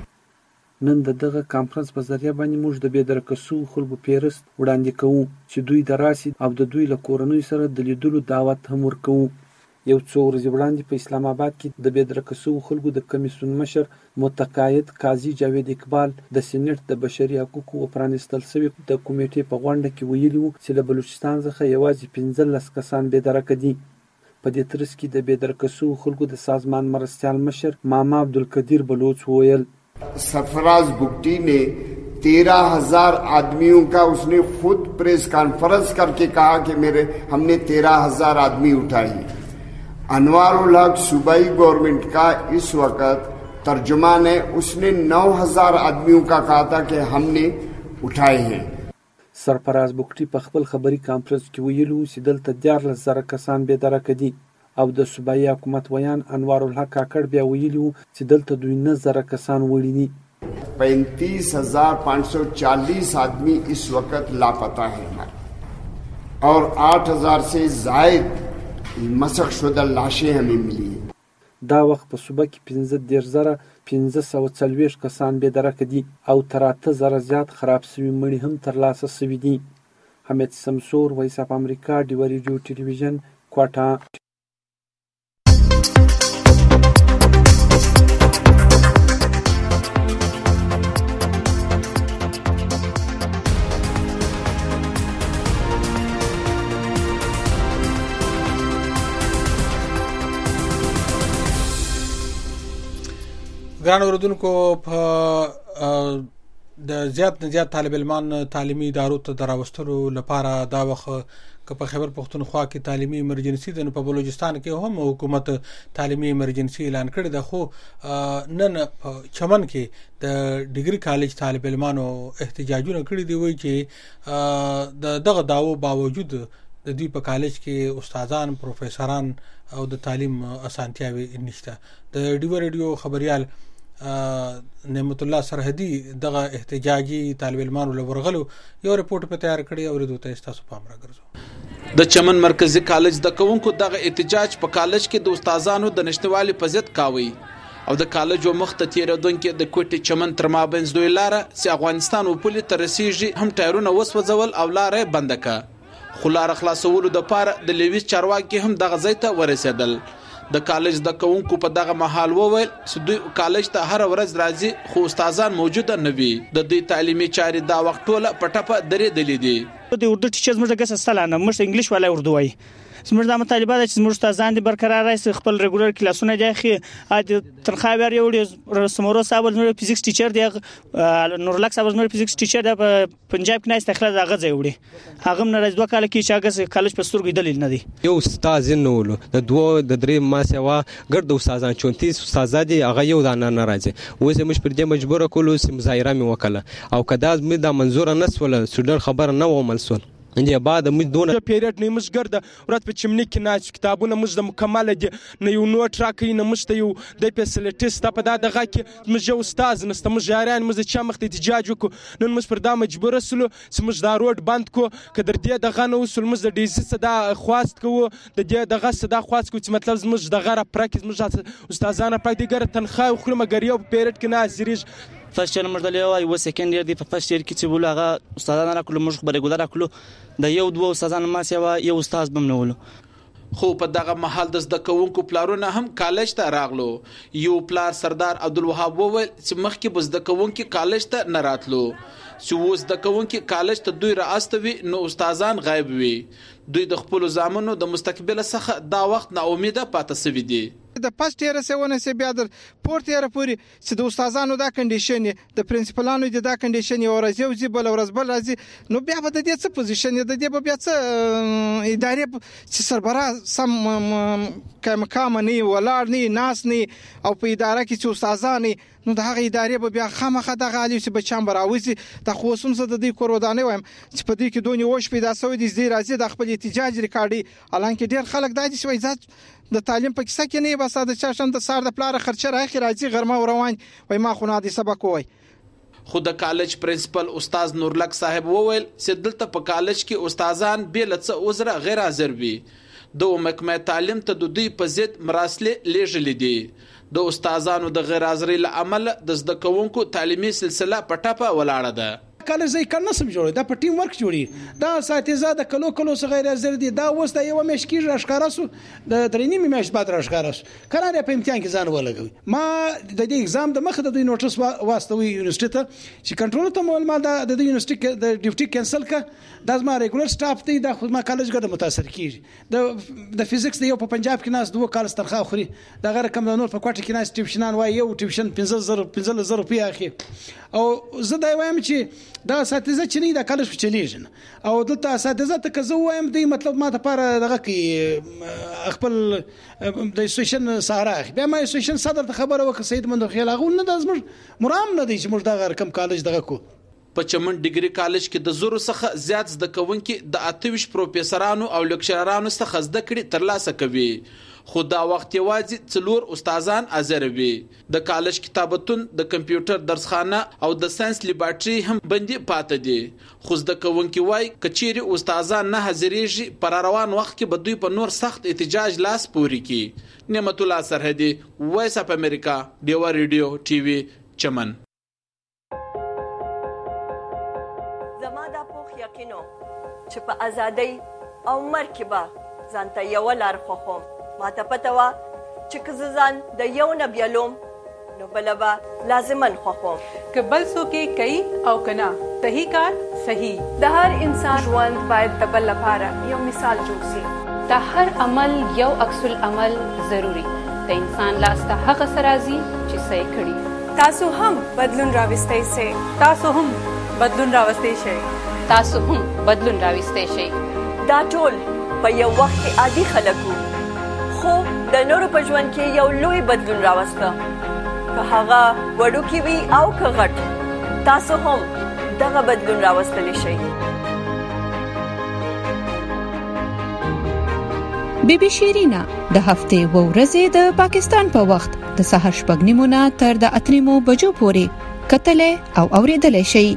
نن د دغه کانفرنس په ذریعہ باندې موږ د بېدرکه سوو خلکو فهرست وړاندې کوو چې دوی د راسي او د دوی له کورنۍ سره د لیدلو دعوت هم ورکوو. یو څو ورځې وړاندې په اسلام آباد کې د بېدرکه سوو خلکو د کمیسیون مشر متقاعد قاضي جاوید اقبال د سېنیټ د بشري حقوقو او پرانیستل شوي د کمیټې په غونډه کې ویلي وو چې له بلوچستان څخه یوازې پنځلس کسان بېدرکه دي. په دې ترڅ کې د بېدرکه سوو خلکو د سازمان مرستیال مشر ماما عبدالقدیر بلوچ وویل सरफराज बुगटी ने तेरह हजार आदमियों का उसने खुद प्रेस कॉन्फ्रेंस करके कहा कि मेरे हमने तेरह हजार आदमी उठाई. अनवारुल हक सूबाई गवर्नमेंट का इस वक्त तर्जुमान है, उसने नौ हजार आदमियों का कहा था कि हमने उठाए हैं. सरफराज बुगटी په خپل خبري کانفرنس کې ویلو چې دلته دیارلس زره کسان بېدرکه دي او د صوبایي حکومت ویان انوار الحق کاکړ بیا ویلي وو چې دلته دوی نه زره کسان وړي دي. पैंतीस हजार पाँच सौ चालीस आदमी इस वक्त लापता हैं और आठ हजार से जायद मसख शुदा लाशें हमें मिली हैं. دا وخت په صوبه کې پنځه دېرش زره پنځه سوه څلوېښت کسان بېدرکه دي او تر اته زره زیات خراب سوي مړي هم ترلاسه سوي دي. حمید سمسور، وایس اف امریکا، ډیوه ریډیو ټلویزیون، کوټه. ګران اوردونکو، په د زیات نه زیات طالب علمان تعلیمي ادارو ته دراوستلو لپاره دا وخت که په خیبر پښتونخوا کې تعلیمي ایمرجنسي ده، نو په بلوچستان کې هم حکومت تعلیمي ایمرجنسي اعلان کړی ده. خو نن په چمن کې د ډیګري کالج طالب علمانو احتجاجونه کړي دي، وایي چې د دغه داوو باوجود د دوی په کالج کې استادان، پروفیسوران او د تعلیم اسانتیاوي نشته. د ډیوه ریډیو خبريال نعمت الله سرحدي دغه احتجاجي طالب علمانو لورغلو یو رپورټ په تیار کړی او ردو ته تاسو پام راګرځو. د چمن مرکزی کالج د کوونکو دغه احتجاج په کالج کې د استادانو د نشټوالي په ضد کاوي او د کالج او مخ ته تیرېدونکو د کوټې چمن تر مابینځ دوی لاره چې افغانستان او پولي تر رسیږي هم ټایرونه وسوځول او لارې بند کړه. خو لار خلاصولو د پاره د لیویس چارواکي هم دغه ځای ته ورسېدل. د کالج د کوونکو په دغه محل وویل چې دوی کالج ته هر ورځ راځي خو استادان موجود نه وي. د دوی تعلیمي چارې دا وخت ټوله پټپه درېدلې دي. د اردو ټیچرز موږ دغه سلانه موږ انګلیش ولا اردو وای زموږ د مطالبه ده چې زموږ استادان دي برقرار راځي خپل ریګولر کلاسونه دی خي د تنخواه ور یو سمورو صاحب زموږ فزیکس ټیچر دی نور لک صاحب زموږ فزیکس ټیچر دی په پنجاب کې نه استخلاص هغه ځای وړي هغه نه راځي دوه کال کې چې هغه کالج په سترګې دلیل نه دی. یو استاد نولو د دوه د درې ما سوا ګرد استادان چونتیس استاد دي هغه یو دانه نه راځي. اوس موږ پر دې مجبور کولو چې مظاهره مې وکړه او کدا مې دا منظور نه سول سودر خبر نه و منسول نه بعد موږ دونه پیریډ نه موږ ګرځه ورته په چمنی کې ناچ کتابونه موږ د مکمل دي نه یو نوټ راکې نه موږ ته یو د فیسیلیټیز ته په دغه کې موږ یو استاد نسته موږ یاران موږ چې مخ ته احتجاج وکړو نن موږ پر دا مجبور سلو چې موږ دا روډ بند کو کدر دې دغه نو وسل موږ د ډیزي صدا خواست کوو د دې دغه صدا خواست کوو چې مطلب موږ دغه را پراکټیس موږ استادانه پراکټیګر تنخواه خو مګر یو پیریډ کې نه زریج فرست ایئر مرتلی او یو سیکنډ ایئر دی په فرست ایئر کې چې بوله هغه استادان راکړو موږ خبرې ګولر راکړو د یو دوه استادان ما سیوا یو استاد بم نه ولو خو په دغه محل د زده کوونکو پلارونه هم کالج ته راغلو یو پلار سردار عبدالوهاب وویل چې مخکې به زده کوونکي کالج ته نه راتلو چې اوس زده کوونکي کالج ته دوی رااستوي نو استادان غایب وي دوی د خپلو زامنو د مستقبل څخه دا وخت نا امیده پاتې سوي دي د پاست ایره سونه سي بیا د پورت ایره پوری چې د استادانو دا کنډیشن د پرنسپلانو د دا کنډیشن یو ورځ یو ځي بل ورځ بل راځي نو بیا به د دې څه پوزیشن د دې بیا څه ادارې چې سربرا سم کم نه ولاړ نه ناس نه او په اداره کې چې استادان نو د هغه ادارې به بیا خامخه د غالي چې بچام براوځي د خصوص د دې کورودانه وایم چې په دې کې دونی وښ پیدا سوی دي زی راځي د خپل احتجاج ریکارډي الانکه ډیر خلک د دې شوي ځات د تعلیم په کیسه کې نه بس د چاشم د سار د پلار خرچه راخي راځي غرمه روان وای ما خو نه دي سبق وای خو د کالج پرنسپل استاد نورلک صاحب وویل چې دلته په کالج کې استادان به لڅ عذر غیر حاضر وي د محکمه تعلیم ته د دوی په ضد مراسلې لیږلې دي د استادانو د غیر حاضرۍ له امله د زده کوونکو تعلیمي سلسله په ټاپه ولاړه ده کالج ځای کار نسم جوړي دا په ټیم ورک جوړي دا اساتذه د کلو کلو څخه غیر حاضر دي دا اوس د یو میش کې راښکاره سو د درې نیمه میش بعد راښکاره سو قرار په امتحان کې ځان ولګوي ما د دې ایگزام د مخه د دوی نوټس واستوي یونیورسيټي ته چې کنټرول ته مول ما د د یونیورسيټي د ډیوټي کینسل کا د ما ریګولر سټاف دی د خود ما کالج ګډه متاثر کیږي د د فزیکس د یو په پنجاب کې ناس دوه کال سترخه خوري د غیر کم د نور په کوټه کې ناس ټیوشنان وای یو ټیوشن پنځه زره پنځه زره روپیا اخی او زه دا وایم چې دا اساتذه چې نه د کالج په چلیږي او دلته اساتذه ته که زه وایم دی مطلب ما ته پاره دغه کې خپل د اسوسییشن ساره بیا ما اسوسییشن صدر ته خبره وکړه سید مندو خیال هغه نه د زمر مرام نه دی چې موږ دا غیر کم کالج دغه کو په چمن ډیګري کالج کې د زورو څخه زیات زده کوونکي د اتویش پروفیسورانو او لیکچرانو څخه زده کړې ترلاسه کوي خو دا وخت یوازې څلور استادان حاضر وي د کالج کتابتون د کمپیوټر درسخانه او د ساينس لیبارټري هم بندي پاتې دي خو زده کوونکي وای کچيري استادان نه حاضرېږي پر روان وخت کې به دوی په نور سخت احتجاج لاس پوري کی نعمت الله سرحدي وایس اپ امریکا ډیوا ریډیو ټي وي چمن زما د پوخ یقینو چې په ازادۍ او مرکبه ځانته یو لار خوخم ما ته پته وه چې که زه ځان د یو نه بیلوم نو بله به لازمن خوښوم که بل څوک یې کوي او که نه صحیح کار صحیح د هر انسان ژوند باید د بل لپاره یو مثال جوړ سي د هر عمل یو عکس العمل ضروري د انسان لاس ته هغه څه راځي چې څه یې کړي تاسو هم بدلون راوستی سئ تاسو هم بدلون راوستی شئ تاسو هم بدلون راوستی شئ دا ټول په یو وخت کې عادي خلک وو خو د نورو په ژوند کې یو لوی بدلون راوسته که هغه وړوکی وي او که غټ تاسو هم دغه بدلون راوستلی شئ بی بی شیرینا د هفتې و ورځې د پاکستان په وخت د سحر شپږ نیمو نه تر د اته نیمو بجو پورې کتلې او اورېدلې شئ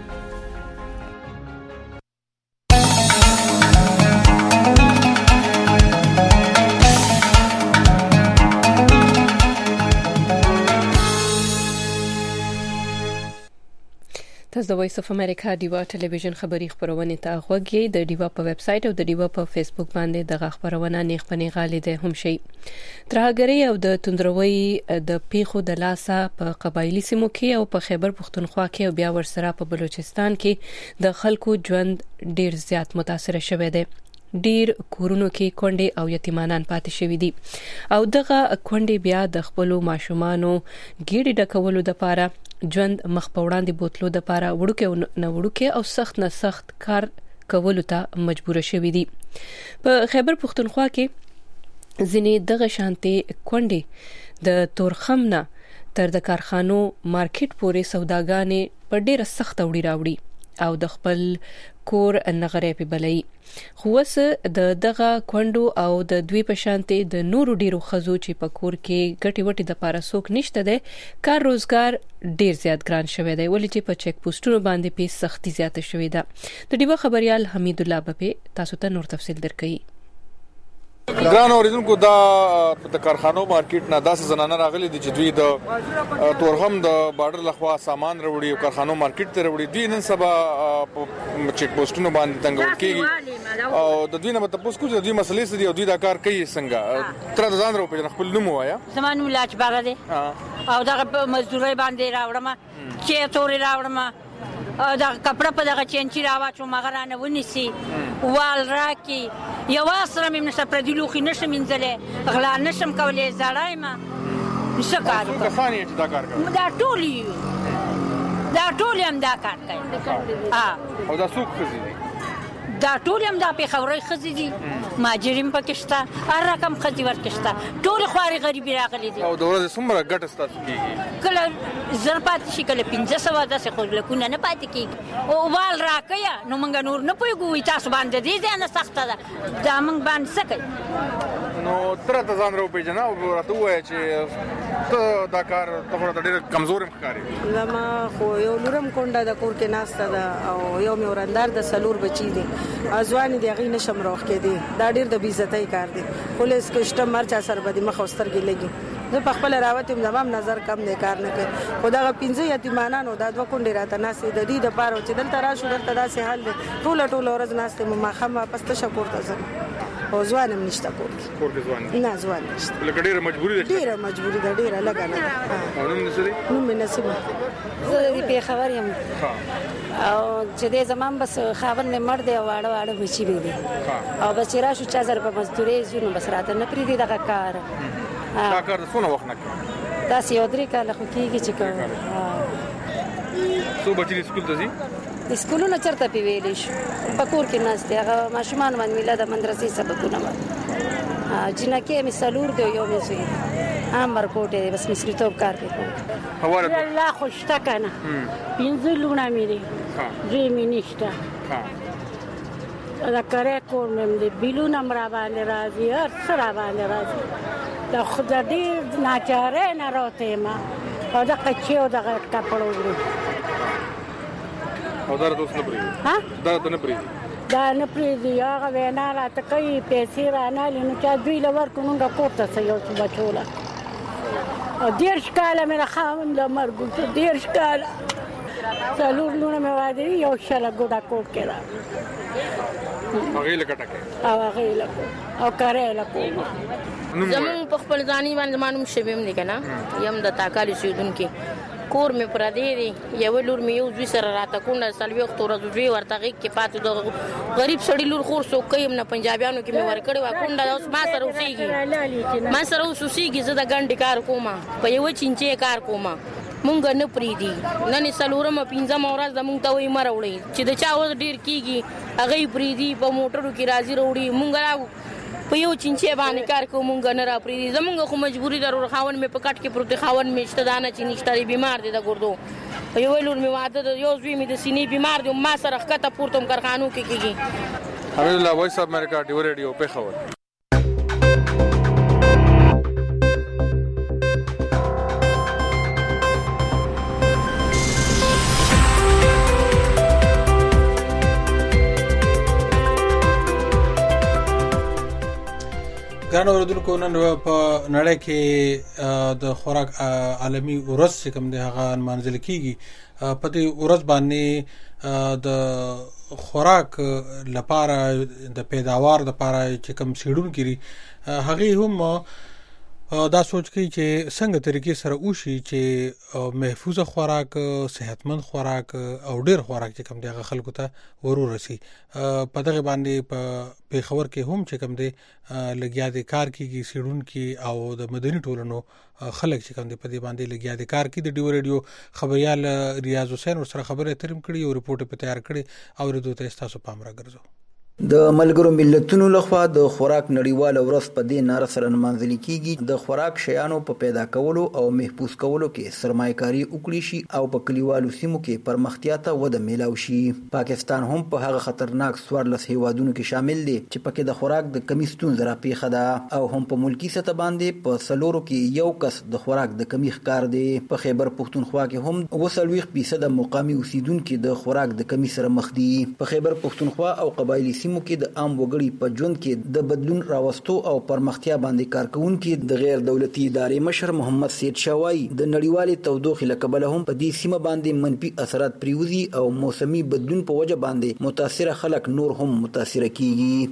تاسو د وایس اف امریکا دیوا ټلویزیون خبری خبرونه ته غوږی د دیوا په ویب سټ او د دیوا په فیسبوک باندې د خبرونه نیخ پنی غالي ده هم شي ترهګری او د توندروي د پیخو د لاسه په قبایلی سیمو کې او په خیبر پختونخوا کې او بیا ورسره په بلوچستان کې د خلکو ژوند ډیر زیات متاثر شوه دی ډیر کورونو کې کونډې او یتیمانان پاتې شوي دي او دغه کونډې بیا د خپل ماشومانو ګیډي ډکولو د لپاره ژوند مخ په وړاندې بوتلو د لپاره وړوکې نه وړوکې او سخت نه سخت کار کولو ته مجبور شوي دي په خیبر پختونخوا کې ځینې دغه شانتي کونډې د تورخم نه تر د کارخانو مارکیټ پورې سوداګانې په ډیره سخت وړي راوړي او د خپل کور نغره په بلای خو وس د دغه کندو او د دوی په شانتي د نورو ډیرو خزو چې په کور کې ګټي وټي د پاره سوک نشته ده کار روزګار ډیر زیات ګران شوی دی ولې چې په چک پوسټونو باندې په سختي زیاته شوې ده د ډیوه خبريال حمید الله بپې تاسو ته نور تفصیل درکړي ګران اوریدونکو دا د کارخانو مارکیټ نه داسې زنانه راغلي دي چې دوی د تورغم د بارډر لخوا سامان وروړي او کارخانو مارکیټ ته وروړي دوی نن سبا چک پوسټونو باندې تنګول کېږي او د دوی نه تاسو کوم دوی مسلې سدي او دوی دا کار کوي څنګه تر ځان راو په خپل نوم وایا زمانو لاچ بار دي او دا مزدوري باندې راوړم چې توري راوړم دا کپڑا په دغه چینچی راواچو مغرانه ونیسي وال راکی یو اسره مې نشه پر دلو خې نشه منځله غلا نشم کولې زړای ما نشه کار کسانی چې دا کار کوي دا ټولي دا ټولي هم دا کار کوي ها او دا څوک خزي دا ټول هم دا په خوري خزي دي ماجریم پاکستان هر رقم خزي ورکشتا ټول خواري غریبي راغلي دي او د ورځې څومره ګټه ستاسو کیږي کله زر پات شي کله پنځه سوه داسې خو لکونه نه پاتې کیږي او وال راکیا نو موږ نور نه پوهیږو تاسو باندې دې ځنه سخته ده دا موږ باندې سکه نو تر ته ځان راو پیژنه او راته وایي چې ته دا کار ته ډېر کمزور ښکاري لما خو یو لورم کونډه د کور کې ناسته ده او یو مې ورندار د سلور بچی دي ازوان دی غي نشم روخ کې دي دا ډیر د بیزتۍ کار دی پولیس کسٹم مرچا سر بده مخ واسترګي لګي زه په خپل راوتم زمام نظر کم نه کار نه کوي خدای پنځه یتیمانانو دا دوه کونډې راته ناسې د دې د پاره چې دلته راشو دلته داسې حال دی ټول ټول ورځ ناسته ما خمه پسته شکر ته زه او ځوانم نشته کور کې کور کې ځوان نه ځوان نشته لکه ډیره مجبوری ده ډیره مجبوری ده ډیره لګا نه او نوم نسري نوم نسبه زه دې په خبر یم او چې دې زمان بس خاون مې مړ دی واړه واړه بچی وی دي او بس راشو چا زر په مزدوري زونه بس راته نه پری دي دغه کار دا کار څونه وخت نه کوي دا سی ودري کله خو کیږي چې کوم څو بچی سکول ته ځي اسکولونه چرته پی ویلې شو په کور کې ناشته هغه ماشومان باندې میلاده مدرسې سبقونه ما جنکه می سلور دی یو می سي امر کوټه بس مسری توپ کار کوي حواله الله خوشته کنه پینځه لونه مې دي زه مې نشته دا کارې کور مې دي بیلونه مرا باندې راځي هر څه را باندې راځي دا خدای دې ناچاره نه راته ما او دا کچې او دا کپړو وړي او دا ته نه پریږي ها دا ته نه پریږي دا نه پریږي هغه وینا راته کوي پیسې رانه لنو چې دوی لور کومه کوټه سې یو څه بچوله او ډیر شکاله مې خاوند له مرګ ډیر شکاله څلور لونه مې واده یو شله ګوډه کوټ کې را هغه لکټه او هغه لکو او کارې لکو زمون په خپل ځاني باندې مانوم شبم دي کنه یم د تاکالي سیدون کې کور مې پر دې دی یو لور مې یو دوی سره راته کونه سلوي وخت ورځ دوی ورته کې پاتې د غریب سړی لور خور سو کيم نه پنجابیانو کې مې ورکړې وا کونډه اوس ما سره اوسېږي ما سره اوس اوسېږي زه د ګنډي کار کوم په یو چینچې کار کوم مونږ نه پریدي نن سلورم پنځم ورځ د مونږ ته وې مروړي چې د چا ور ډیر کیږي هغه پریدي په موټرو کې راځي وروړي مونږ راو په یو چینچې باندې کار کوم مونږ نه را پریدي زمونږ خو مجبوری ضرور خاون مې په کټ کې پروت خاون مې شته دانه چې نشته بیمار دي د ګردو په یو لور مې واده یو زوی مې د سینې بیمار دی ما سره خطه پورتم کارخانو کې کیږي حمید الله وایس اف امریکا ټي وی ریډیو په خبر ګران اوریدونکو نن په نړۍ کې د خوراک عالمي ورځ چې کوم دی هغه منځل کیږي په دې ورځ باندې د خوراک لپاره د پیداوار لپاره چې کوم سیډون کړي هغه هم دا سوچ کوي چې څنګه طریقې سره وشي چې محفوظ خوراک صحتمند خوراک او ډیر خوراک چې کوم دی هغه خلکو ته ورورسي په دغه باندې په پیښور کې هم چې کوم دی لګیا دي کار کوي سیډون کې او د مدني ټولنو خلک چې کوم دی په دې باندې لګیا دي کار کوي د ډیو ریډیو خبريال ریاض حسین ور سره خبره ترم کړي او ریپورت په تیار کړي او ردو ته تاسو پام راګرځو د ملګرو ملتونو لخوا د خوراک نړیواله ورځ په دې ناره سره نمانځل کیږي د خوراک شیانو په پیدا کولو او محفوظ کولو کې سرمایه‌کاري وکړي شي او په کلیوالو سیمو کې پرمختیا ته وده میلاو شي. پاکستان هم په هغه خطرناک څوارلس هیوادونو کې شامل دی چې پکې د خوراک د کمی ستونزه راپېښه ده او هم په ملکی سطح باندې په څلورو کې یو کس د خوراک د کمی ښکار دی. په خیبر پښتونخوا کې هم اوه څلوېښت فیصده مقامي اوسیدونکي د خوراک د کمی سره مخ دي. په خیبر پښتونخوا او قبایلی سیمو کې د عام وګړي په ژوند کې د بدلون راوستو او پرمختیا باندې کار کوونکي د غیر دولتي ادارې مشر محمد سید شاوای د نړیوالې تودوخې له کبله هم په دې سیمه باندې منفي اثرات پریوزي او موسمي بدلون په وجه باندې متاثره خلک نور هم متاثره کیږي.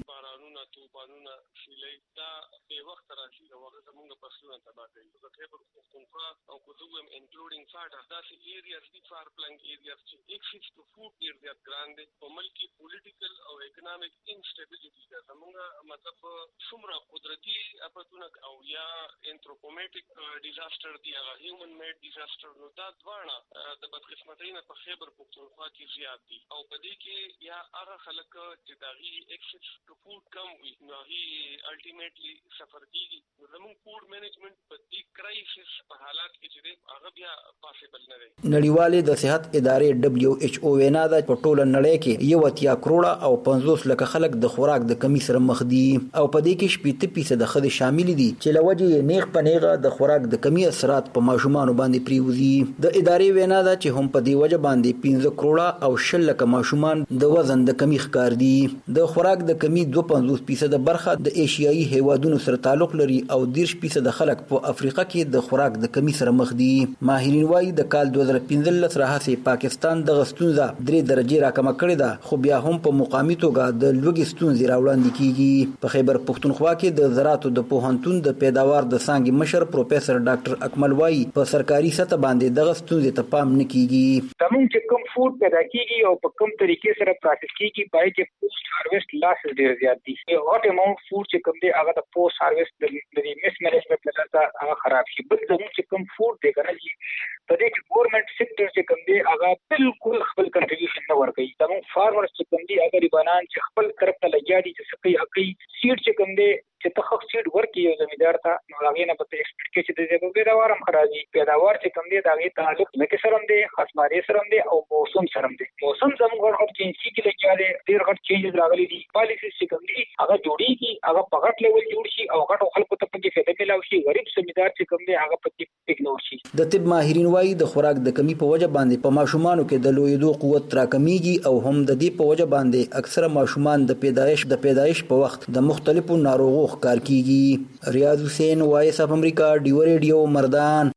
او کوم انکلودینګ فاټا داسې ایریاز دي فار پلانګ ایریاز چې ایکسس ټو فود ډیر زیات ګران دي په ملکی پولیټیکل او اکونومیک انسټیبিলিټی دا زموږه مطلب څومره قدرتي اپتونه او یا انثروپومیټیک ډیزاستر دی هغه هیومن میډ ډیزاستر نو دا دواړه د بدقسمتۍ نه په خیبر پښتونخوا کې زیات دي او په دې کې یا هغه خلک چې داغي ایکسس ټو فود کم وي نو هی الټیمیټلی سفر کیږي. زموږ فود مینجمنت په دې کرایسس په حالات کې چې هغه بیا پاسبل نه دی. نړیوالې د صحت ادارې دبليو ایچ او وینا ده په ټوله نړۍ کې یو اتیا کروڑه او پنځوس لکه خلک د خوراک د کمی سره مخ دي او په دې کې شپږ فیصد خلک شامل دي چې لوجه نیغ په نیغه د خوراک د کمی اثرات په ماشومان باندې پریوزي. د ادارې وینا ده چې هم په دې وجه باندې پنځه کروڑه او شل لکه ماشومان د وزن د کمی ښکار دي. د خوراک د کمی دوه پنځوس فیصد برخه د ایشیایي هیوادونو سره تعلق لري او دېرش فیصد خلک په افریقا کې د خوراک د کمی سره مخ دي. ماهرین وايي د کال دوه زره پنځلس راهیسې پاکستان د غستونزه درې درجه راکمه کړې ده خو بیا هم په مقامي توګه د لوګي ستونزې راوړاندې کیږي. په خیبر پښتونخوا کې د زراعتو د پوهنتون د پیداوار د څانګې مشر پروفیسور ډاکټر اکمل وايي په سرکاري سطح باندې د غستونزې ته پام نه کیږي. زموږ چې کوم فود پیدا کیږي او په کوم طریقې سره پروسس کیږي پای کې پوسټ هارویسټ لاس ډیر زیات دي. هاټ اماونت فود چې کوم دی هغه د پوسټ هارویسټ د مس مینجمنت لپاره هغه خراب شي. بل زموږ چې کوم فود دی کنه په دې کې ګورنمنت سېکټر چې کوم دی هغه بالکل خپل کنټریبیوشن نه ورکوي. زموږ فارمرز چې کوم دي هغه ریبانان چې خپل طرف ته لګیا دي چې سقي حقي سیډ چې کوم دی چې ته خو سیډ ورکې یو زمیندار ته نو هغه نه به ایکسپیکټ کې چې د پیداوار هم خرابي. پیداوار چې کوم دی دا غي تعلق لکه سره دی خاصماري سره دی او موسم سره دی. موسم زموږ غوړ چینج کې لګیا دی ډیر غټ چینجز راغلي دي. پالیسي چې کوم دی هغه جوړیږي هغه په غټ لیول جوړ شي او غټ خلکو ته پکې فائدې ملاوي شي. غریب زمیندار چې کوم دی هغه پکې اګنور شي. د طب ماهرین وايي د خوراک د کمی په وجه باندې په ماشومانو کې د لویدو قوت راکمیږي او هم د دې په وجه باندې اکثره ماشومان د پیدایش د پیدایش په وخت د مختلفو ناروغو ښکار کیږي. ریاض حسین وایس اف امریکا ډیو ریډیو مردان.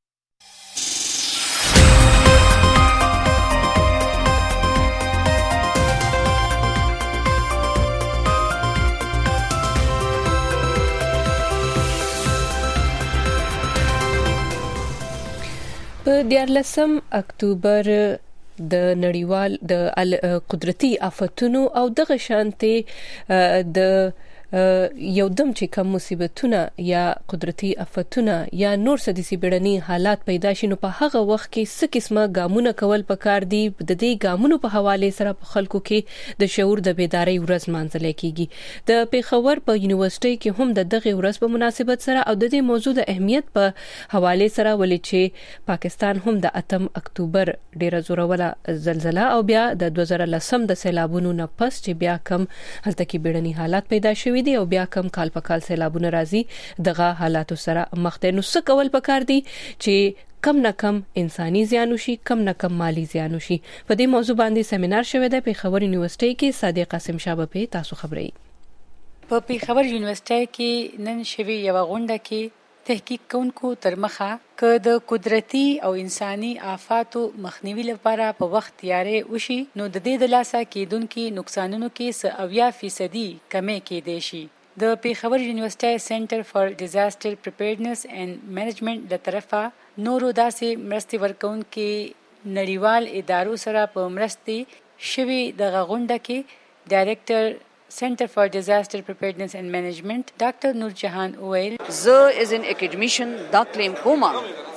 په دیارلسم اکتوبر د نړیوال د قدرتي آفتونو او دغه شانتي د یو دم چې کوم مصیبتونه یا قدرتي آفتونه یا نور سدسي بیړني حالات پیدا شي نو په هغه وخت کې څه قسمه ګامونه کول پکار دي. د دې ګامونو په حواله سره په خلکو کې د شعور د بیداری ورځ مانځل کیږي. د پیښور په یونیورسيټي کې هم د دغه ورځ په مناسبت سره او د دې موضوع د اهمیت په حواله سره ولې چې پاکستان هم د اتم اکتوبر ډیره زوروله زلزلہ او بیا د دوه زره لسم د سیلابونو نه پس چې بیا کم هلته کې بیړني حالات پیدا شوي دي او بیا کم کال په کال سیلابونه راځي دغه حالاتو سره مخ دي. نو څه کول پکار دي چې کم نه کم انساني زیان وشي کم نه کم مالی زیان وشي. په دې موضوع باندې سیمینار شوی دی په خبر یونیورسيټي کې. صادق قاسم شاه په تاسو خبري. په پیښور یونیورسيټي کې نن شوی یو غونډه کې تحقیق کوونکو تر مخه که د قدرتي او انساني آفاتو مخنیوي لپاره په وخت تیارې وشي نو د دې د لاسه کېدونکو نقصانونو کې څه اویا فیصدي کمی کېدای شي. د پیښور یونیورسيټي سنټر فار ډیزاستر پریپیرډنس اینڈ منیجمنت له طرفه نورو داسې مرستې ورکوونکو نړیوال ادارو سره په مرستې شوي د غونډه کې ډایریکټر Center for Disaster Preparedness and Management ډاکټر نور جهان اویل زه از ان اکیډمیشن دا کلیم کوم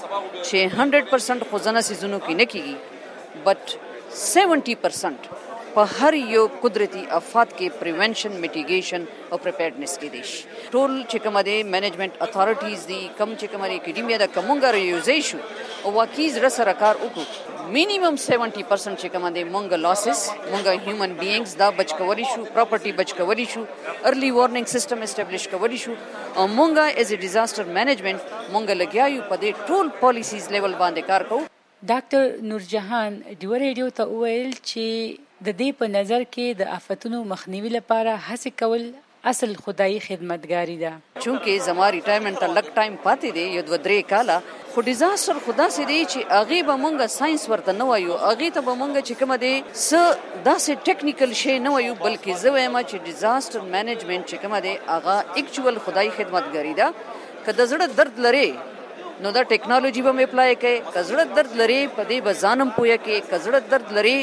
چې one hundred percent خو ځنه سيزونو کې نه کیږي بٹ seventy percent په هر یو قدرتي آفات کې پریونشن میټیګیشن او پریپیرډنس کې دي. ټول چې کوم دي منیجمنت اتھارټیز دي کم چې کوم اکیډمیا د کومګر یوزې شو او واقعي زړه سره کار وکړو. مینیمم سیونټي پرسنټ چې کوم دي مونږ لاسز مونږ هیومن بیینګز دا بچ کولی شو، پراپرټي بچ کولی شو، ارلی وارنینګ سیستم اسټابلیش کولی شو او مونږ ایز ا ډیزاستر مینجمنت مونږ لګیایو په دې ټول پالیسیز لیول باندې کار کوو. ډاکټر نورجهان ډیو ریډیو ته وویل چې د دې په نظر کې د آفتونو مخنیوي لپاره هڅې کول اصل خدایي خدمتګاری ده. چونکې زما ریټایرمنټ ته لږ ټایم پاتې دی یو دوه درې کاله، خو ډیزاستر خدا سي دی چې هغې به مونږ ساينس ورته نه وایو، هغې ته به مونږ چې کومه دی څه داسې ټیکنیکل شی نه وایو، بلکې زه وایم چې ډیزاستر مینجمنټ چې کومه دی هغه اکچوال خدایي خدمتګاری ده. که د زړه درد لري نو دا ټیکنالوژي به مې اپلای کړي، که زړه درد لري په دې به ځانم پوهه کړي، که زړه درد لري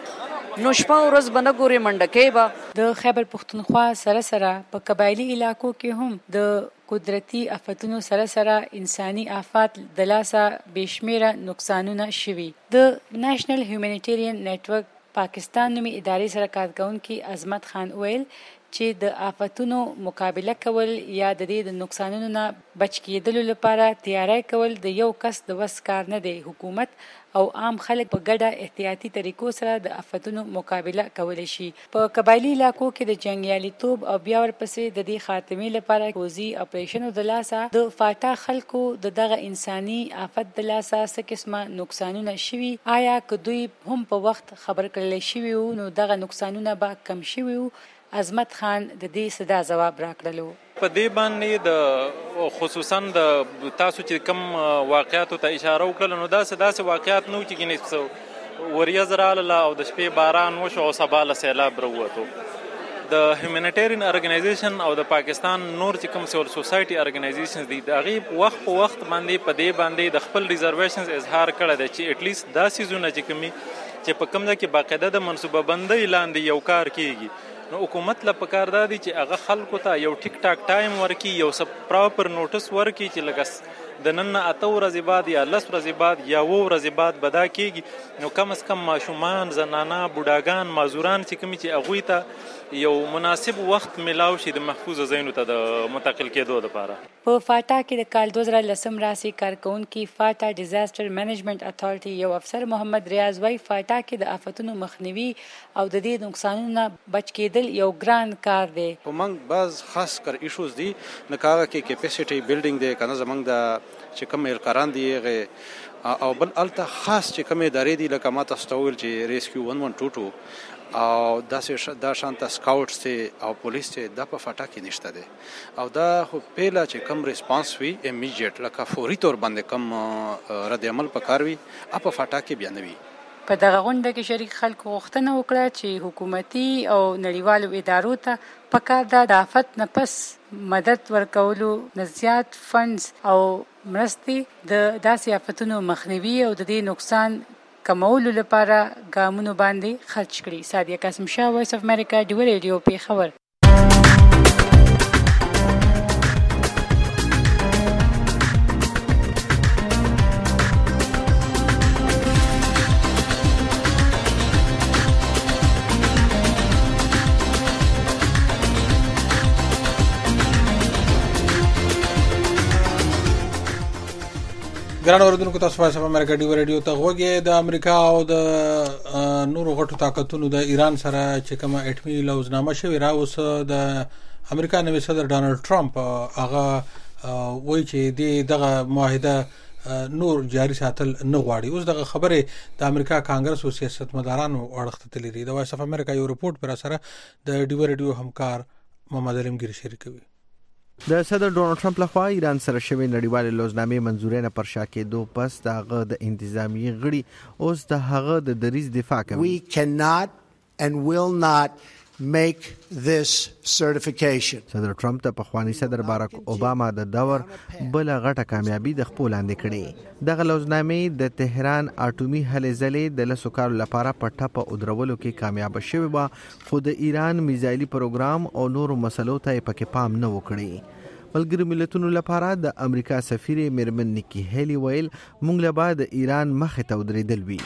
نو شپه ورځ به نه ګورې منډه کوي به. د خیبر پښتونخوا سره سره په قبایلي علاقو کې هم د قدرتي آفتونو سره سره انساني آفات د لاسه بېشمېره نقصانونه شوي. د نېشنل هیومانیټیرین نیټورک پاکستان نومي ادارې سره کار کوونکي عظمت خان ویل چې د آفتونو مقابله کول یا د دې د نقصانونو نه بچ کېدلو لپاره تیاری کول د یو کس د وس کار نه دی. حکومت او عام خلک په ګډه احتیاطي طریقو سره د آفتونو مقابله کولی شي. په قبایلي علاقو کې د جنګیالیتوب او بیا ورپسې د دې خاتمې لپاره کوزي اپریشنو د لاسه د فاټا خلکو د دغه انساني آفت د لاسه څه قسمه نقصانونه شوي. آیا که دوی هم په وخت خبر کړلی شوي وو نو دغه نقصانونه به کم شوي وو؟ عظمت خان د دې صدا جواب راکړلو. په دې باندې د خصوصا د تاسو چې کم واقعاتو ته اشاره وکړل نو داسې داسې واقعات نو چې ګینې وریځ راغله او د شپې باران وشو او سبا له سیلاب راووتو. د هیومانیټیرین ارګنایزیشن او د پاکستان نور چې کوم سیول سوسایټي ارګنایزیشنز دي د هغې وخت په وخت باندې په دې باندې د خپل ریزرویشنز اظهار کړی دی چې اټلیست دا څیزونه چې کومي چې په کوم ځای کې باقاعده د منصوبه بندۍ لاندې یو کار کیږي نو حکومت له پکار دا دی چې هغه خلکو ته یو ټیک ټاک ټایم ورکي، یو څه پراپر نوټس ورکي چې لکه د نن نه اته ورځې بعد یا لس ورځې بعد یا اووه ورځې بعد به دا کیږي نو کم از کم ماشومان، زنانه، بوډاګان، مازوران چې کومي چې هغوی ته یو مناسب وخت ملاو شي د محفوظ ځایونو ته د منتقل کېدو لپاره. په فاټا کې د کال دوه زره لسم راسي کارکونکي فاټا ډیزاستر مینجمنټ اتھارټي یو افسر محمد ریاض وای فاټا کې د آفتونو مخنیوي او د دې نقصانونو بچ کېدل یو ګران کار دی. په موږ بعض خاص کر ایشوز دي نه کاغه کې کیپاسټي بیلډینګ دی کنه زمنګ د چې کوم الکاران دی او بل الته خاص چې کوم ادارې دي لکه ما تاسو ته ویل چې ریسکیو ون ون ټو ټو او داسې دا شانته سکاوټس ته او پولیس ته د په فاټا کې نشته دي او دا خو پیلا چې کم ریسپانس وی امیډیټ لکه فوري تور باندې کم رد عمل پکار وی اپ فاټا کې بیان وی. په دغه غونډه کې شریک خلکو غوښتنه وکړه چې حکومتي او نړیوالو ادارو ته پکار ده د آفت نه پس مدد ورکولو نه زیات فنډز او مرستې د داسې آفتونو مخنیوي او د دې نقصان کمولو لپاره ګامونو باندې خرچ کړي. سادیه قاسم شاه، وایس اف امریکا، ډیو ریډیو، پیښور. ګران اوریدونکو تاسو په امریکا ډیو ریډیو ته غوږی د امریکا او د نورو غټو طاقتونو د ایران سره چې کومه اټمی لوزنامه شوې را اوس د امریکا نوي صدر ډانلډ ټرمپ هغه وایي چې د دغه معاهده نور جاري ساتل نه غواړي. اوس دغه خبره د امریکا کانګرس او سیاستمدارانو اړخته تللی دی. د وایس اف امریکا یو رپورت پر سره د ډیو ریډیو همکار محمد علمگیر شریکوي. د صدر ډونالد ټرمپ لخوا ایران سره شوی نړیوالې لوزنامې منزورې نه پر شا کېدو پس د هغه د انتظامی غړي اوس د هغه د دریځ دفاع کوي. We cannot and will not make this certification. صدر ټرمپ ته پخوانی صدر باراک اوباما د دور بل غټه کامیابی د خپل لاندې کړي. دغه لوزنامې د تهران اټومي هلې ځلې د لسو کالو لپاره په ټپه ودرولو کې کامیاب شوې وه، خو د ایران میزایلي پروګرام او نورو مسلو ته پکې پام نه وکړي. ملګرو ملتونو لپاره د امریکا سفیر میرمن نیکی هیلی ویل موږ له بعد ایران مخې ته ودرېدل وي.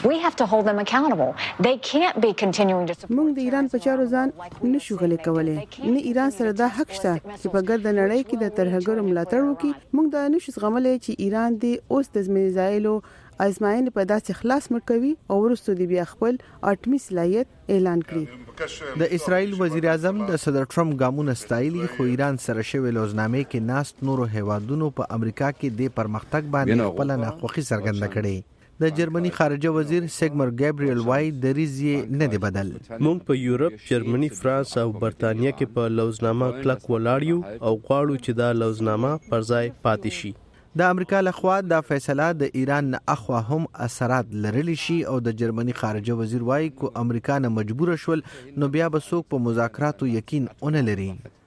موږ د ایران په چارو ځان نشو غلي کولای. نه ایران سره دا حق شته چې په ګرد نړۍ کې د ترهګرو ملاتړ وکړي. موږ دا نشو زغملای چې ایران دې اوس د میزایلو ازمایند په داسې خلاص مړ کوي او وروسته دی بیا خپل اټمی صلاحیت اعلان کړي. د اسرائیل وزیر اعظم د صدر ټرمپ ګامونه ستایلي خو ایران سره شوی لوزنامې کې ناست نورو هیوادونو په امریکا کې د پرمختګ باندې خپل ناخوښي څرګنده کړې. د جرمني خارجه وزیر سیګمر ګابریل وای دریځ یې نه دی بدل. موږ په یورپ، جرمني، فرانس او برتانیې کې په لوزنامه کلک ولاړ یو او غواړو چې دا لوزنامه پر ځای پاتې شي. د امریکا لخوا دا فیصله د ایران نه اخوا هم اثرات لرلی شي او د جرمني خارجه وزیر وای کو امریکا نه مجبور شول نو بیا به څوک په مذاکراتو یقین اون لري.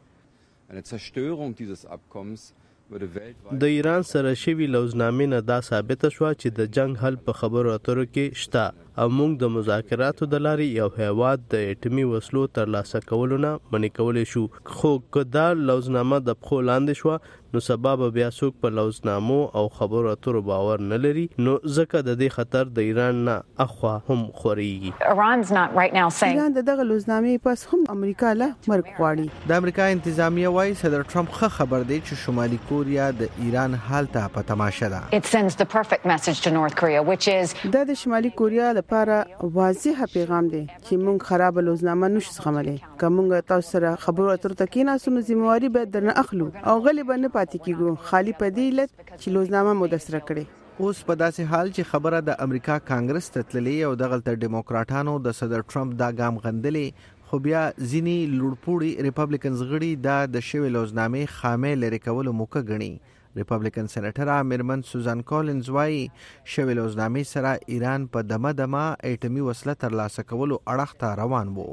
د ایران سره شوی لوزنامې نه دا ثابت شو چې د جنگ حل په خبرو اترو کې شته او موږ د مذاکراتو د لارې یو هیواد د اټومي وسلو ترلاسه کولو نه منې کولی شو. خو که دا لوزنامه د پښو لاندې شوه نو سبا به بیا څوک په لوزنامو او خبرو اترو باور نه لري نو ځکه د دې خطر د ایران نه اخوا هم خوريږي. ایران د دغه لوزنامې پس هم امریکا له مرګ غواړي. د امریکا انتظامیه وايي صدر ټرمپ ښه خبر دی چې شمالي کوریا د ایران حال ته په تماشه ده. دا د شمالي کوریا لپاره واضح پیغام دی چې موږ خراب لوزنامه نشو زغملای. کومه تاسو سره خبرو اترو تکینا سونو ذمہواری به درنه اخلو او غالبا نه پاتې کیږو خالی په دې لټ چې لوزنامه مدثر کړي. اوس په داسې حال چې خبره د امریکا کانګرس ته تللې او دغلته ډیموکراټانو د صدر ټرمپ دا ګام غندلې خو بیا ځینی لوړپوړي ریپبلیکنز غړي دا د شوی لوزنامې خامې لري کول موقع غني. ریپبلیکن سېنیټر میرمن سوزان کولینز وايي شوی لوزنامې سره ایران په دمه دمه اټومي وسله ترلاسه کولو اړخ ته روان وو.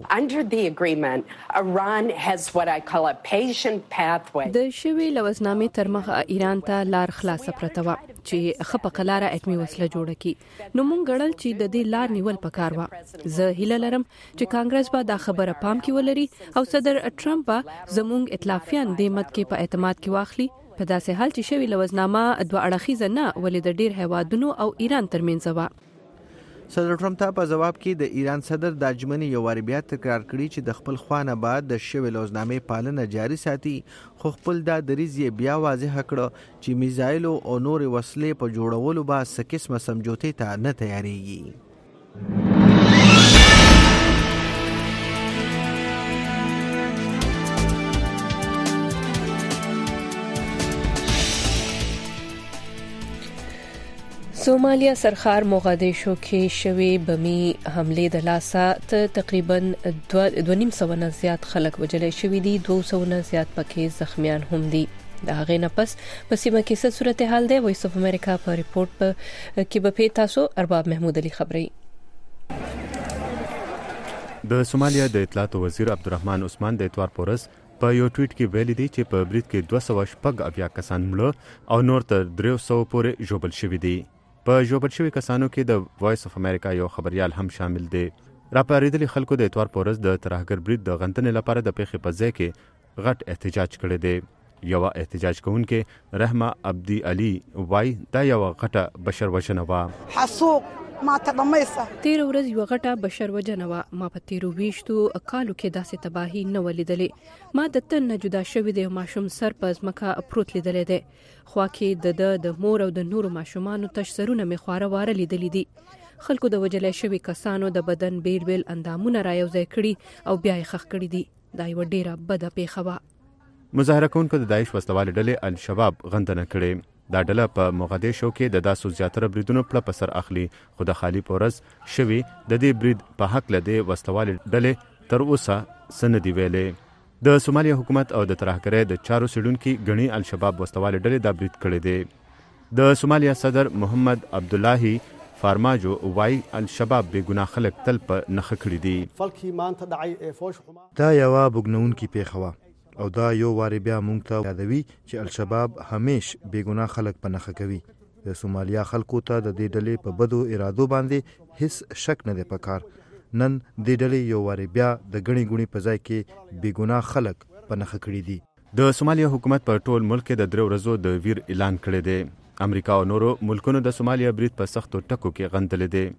د شوی لوزنامې تر مخه ایران ته لار خلاصه پرته و چې خپه قلاره اټومي وسله جوړه کی. نو مونږ غړل چې د دې لار نیول پکار و. زه هیله لرم چې کانګرس به دا خبره پام کې ولري او صدر ټرمپ به زموږ ائتلافیان د مت کې په اعتماد کې واخلي. په داسې حال چې شوی لوزنامه دوه اړخیزه نه ولې د ډیر هیوادونو او ایران ترمنځ و. صدر ټرمپ ته په جواب کې د ایران صدر د اجمنی یو واری بیا تکرار کړی چې د خپل خوانه بعد د شوی لوزنامې پالنه جاري ساتي خو خپل دا دریځ بیا واضح کړ چې میزایلو او نور وسلې په جوړولو به څه قسمه سمجوتې ته نه تیاریږي. سومالیا سرخار موغادیشو کې شوی بمی حمله د لاسه ته تقریبا دوه نیم سوه نه زیات خلک وژل شوي دي. دوه سوه نه زیات پکې زخمیان هم دي. د هغې نه پس په سیمه کې څه صورتحال دی وایس اف امریکا په ریپورت کې به پې تاسو ارباب محمود علي خبري. د سومالیا د اطلاعات وزیر عبدالرحمن عثمان د اتوار پورس په یو ټویټ کې ویلي دي چې په برید کې دوه سوه شپږ اویا کسان مړه او نور تر درې سوه پورې ژوبل شوي دي. په ژوبل شوي کسانو کې د وایس اف امریکا یو خبريال هم شامل دی. راپاریدلي خلکو د اتوار پورس د ترهګر برید د غندنې لپاره د پیښې په ځای کې غټ احتجاج کړی دی. یو احتجاج کوونکې رحمه عبدي علي وای دا یو غټه بشر وژنه وه. حسوق ما تضميسه تیر ورځ یو غټه بشر وژنه وه. ما په تیرو ویشتو کالو کې داسې تباهي نه ولیدلې. ما د تن نه جدا شوی دی ماشوم سر په ځمکه پروت لیدلی دی. خوا کې د د مور او د نورو ماشومانو تش سرونه مې خواره واره لیدلی دي. خلکو د وژلای شوي کسانو د بدن بیل بیل اندامونه رايوځای کړي او بیا یې ښخ کړي دي. دا یوه ډیره بده پیښه وه. مظاهره کوونکو د داعش وسلوالې ډلې الشباب غندنه کړې. دا ډله په موغادیشو کې د داسو زیاتره بریدونو پړه په سر اخلي خو د خالی پورز شوي د دې برید په حق له دې وسلوالې ډلې تر اوسه څه نه دي ویلې. د سومالیا حکومت او د ترهګرۍ د چارو څېړونکي ګڼې الشباب وسلوالې ډلې دا برید کړی دی. د سومالیا صدر محمد عبدالله فارماجو وای الشباب بې ګناه خلک تل په نښه کړي دي. دا یوه بوږنونکې پیښه وه او دا یو واری بیا مونږ ته یادوي چې الشباب همیش بې ګناه خلک په نښه کوي. د سومالیا خلکو ته د دې ډلې په بدو ارادو باندې هیڅ شک نه دی پکار. نن دې ډلې یو واری بیا د ګڼې ګوڼې په ځای کې بې ګناه خلک په نښه کړي دي. د سومالیا حکومت په ټول ملک کې د درې ورځو د ویر اعلان کړی دی. امریکا او نورو ملکونو د سومالیا برید په سختو ټکو کې غندلی دی.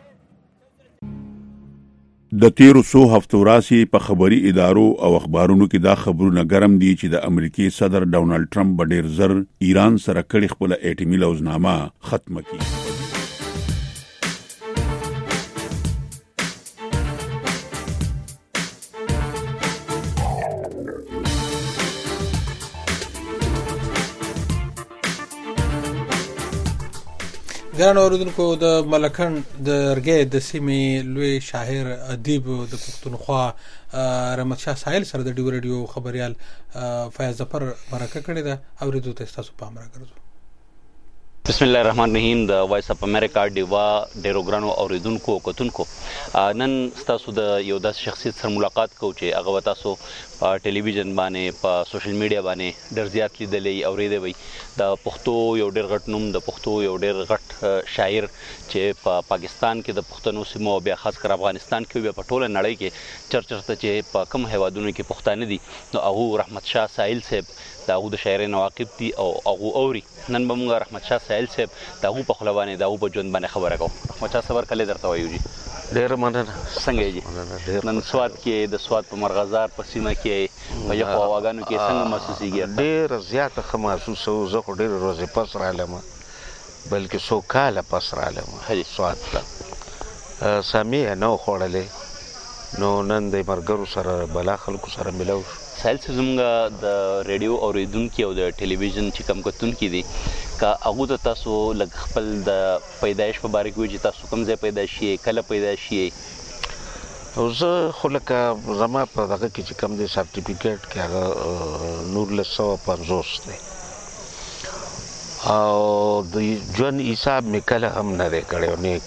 د تیرو څو هفتو راسي په خبري ادارو او اخبارونو کې دا خبرونه ګرم دي چې د امریکای صدر ډونالد ټرمپ به ډیر زر ایران سره کړي خپل اټومي لوزنامه ختمه کړي. ګران اوریدونکو، د ملکن د رګې د سیمې لوی شاعر ادیب د پښتونخوا رحمت شاه ساحل سره د ډیو رادیو خبريال فیاض ظفر مرکه کړې ده. اوریدو ته تاسو پام راکړئ. بسم الله الرحمن الرحیم. د وایس اف امریکا دیوا ډیرو ګرانو اوریدونکو کتونکو، نن تاسو د یو داس شخصیت سره ملاقات کوو چې هغه تاسو په ټلویزیون باندې په سوشل میډیا باندې ډیر زیات لیدلې اوریدې وي. د پښتو یو ډیر غټ نوم، د پښتو یو ډیر غټ شاعر چې په پاکستان کې د پښتنو سیمو بیا خاص کر افغانستان کې بیا په ټوله نړۍ کې چرچرته چې په کوم هیوادونو کې پښتانه دي نو هغه رحمت شاه ساحل صاحب دا هغه د شاعرانو واقف دي او هغه اوري. نن به موږ رحمت شاه ساحل صاحب دا هغه په خلوانې دا هغه په ژوند باندې خبره کوو. رحمت شاه صبر کله درته وایو جی؟ ډیر مننه. څنګه جی؟ نن سواد کې د سواد په مرغزار په سیمه کې په یو هواګانو کې څنګه محسوسیږي؟ ډیر زیاته ښه محسوس او زه خو ډیر ورځې پس رالم، بلکې څو کاله پس رالم سواد ته. سامي نه خوړلې نو نن د مرګرو سره بلا خلکو سره ملو شو. ساحل صاحب زموږ د ریډیو اوریدونکي او د ټلویزیون چې کوم کتونکي دي که هغو ته تاسو لږ خپل د پیدایش په باره کې وایي چې تاسو کوم ځای پیدا شئ، کله پیدا شئ؟ زه خو لکه زما په دغه کې چې کوم دی سرټیفیکیټ کې هغه نولس سوه پنځوس دی او د ژوند حساب مې کله هم نه دی کړی نه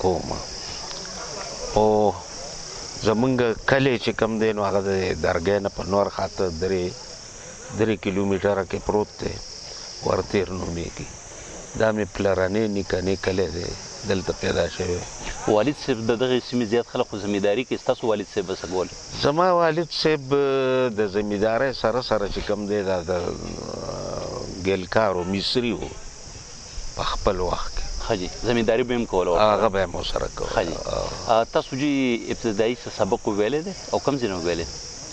کوم. او زمونږ کلی چې کوم دی نو هغه د درګۍ نه په نور خاطر درې درې کیلومیټره کې پروت دی، ورتیر نومېږي. دا مې پلرنې نیکنې کلی دی، دلته پیدا شوی. والد صاحب د دغې سیمې زیات خلک خو زمینداري کوي، ستاسو والد صاحب څه کول؟ زما والد صاحب د زمیندارۍ سره سره چې کوم دی دا د ګیلکار او مصري و په خپل وخت کې. ښه جي، زمینداري به هم کوله؟ هغه به هم ورسره کوله. ښه جي. تاسو جي ابتدایي څه سبق وویلی دی او کوم ځای نه وویلی؟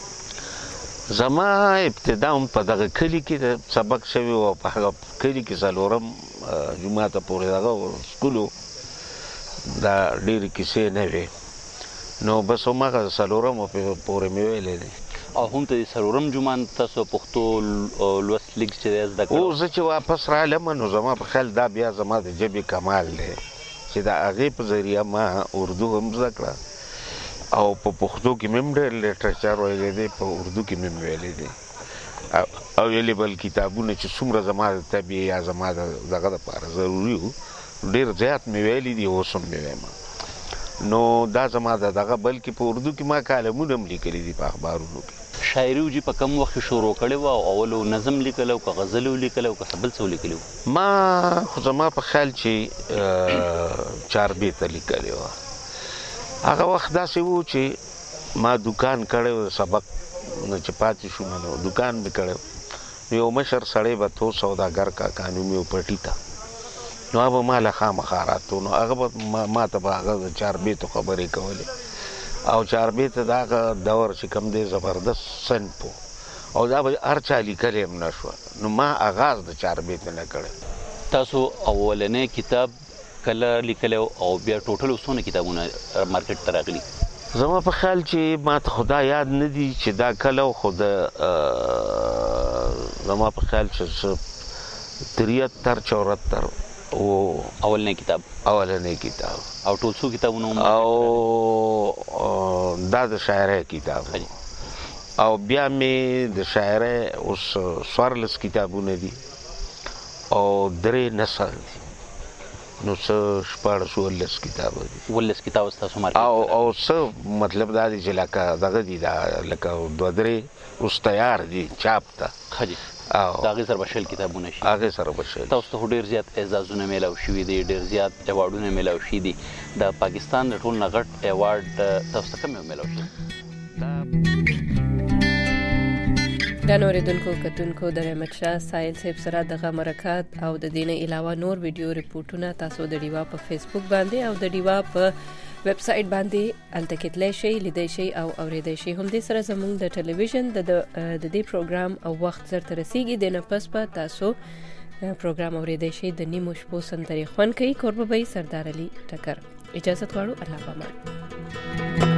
زما ابتدا هم په دغه کلي کې سبق شوی و، په هغه کلي کې څلورم جوماته پورې دغه سکول و، دا ډېرې کیسې نه وې نو بس هماغه څلورم پورې مې ویلی دی. او هم ته د څلورم جومان تاسو پښتو لوست لیک چې دی زده کړی؟ او زه چې واپس رالم نو زما په خیال دا بیا زما د ژبې کمال دی چې د هغې په ذریعه ما اردو هم زده کړه او په پښتو کې مې هم ډېر لیټرچر ویلی دی، په اردو کې مې هم ویلی دی. او اویلیبل کتابونه چې څومره زما د طبیعي یا زما د دغه دپاره ضروري وو ډېر زیات مې ویلی دي، اوس هم مې وایم. نو دا زما د دغه بلکې په اردو کې ما کالمونه هم لیکلي دي په اخبارونو کې. شاعري وجي په کم وخت کې شروع کړې وه او اول نظم لیکلی او که غزل ولیکلی او که څه بل څه ولیکلي وو؟ ما خو زما په خیال چې چاربیته لیکلې وه. هغه وخت داسې و چې ما دوکان کړی و سبق نه چې پاتې شوم نو دوکان مې کړی و. یو مشر سړی به تو سوداګر کاکا نوم یې و پټي ته، نو هغه به ما له خامخا راتلو نو هغه به ما ته به هغه د چاربیتو خبرې کولې او چاربیته د هغه دور چې کوم دی زبردست صنف و او دا به هر چا لیکلی هم نه شوه نو ما آغاز د چاربیتې نه کړی. تاسو اولنی کتاب کله لیکلی او بیا ټوټل څونه کتابونه مارکیټ ته راغلي؟ زما په خیال چې ما ته خو دا یاد نه دي چې دا کله خو د زما په خیال چې تریهتر چورهتر و اولنی کتاب. اولنی کتاب او ټول څو کتابونه؟ او دا د شاعرۍ کتاب او بیا مې د شاعرۍ اوس څوارلس کتابونه دي او درې نثر دي نو څه شپاړس اوولس کتابه دي. اوولس کتاب ستاسو مارکیټ او او څه مطلب دا دی چې لکه دغه دي دا لکه دوه درې اوس تیار دي چاپ ته. ښه جي. د هغې سره به شل کتابونه شي؟ هغې سره به شل. تاسو ته خو ډېر زیات اعزازونه میلاو شوي دي، ډېر زیات ایوارډونه میلاو شوي دي. د پاکستان د ټول نه غټ ایوارډ تاسو ته کوم یو میلاو شوی؟ د اوریدونکو کتونکو د رحمت شاه سایل صاحب سره دغه مرکات او د دین علاوه نور ویډیو ریپورتونه تاسو د ډیوا په فیسبوک باندې او د ډیوا په ویب سټ باندې التکتلی شي لیدای شي او اوریدای شي. هم دې سره زموږ د ټلویزیون د د دې پروګرام او وخت سره ترسيږي د نه پس په تاسو پروګرام اوریدای شي د نیمو شپو سندري خوان کوي. قربوي سردار علي ټکر اجازه غواړو. الله پامان.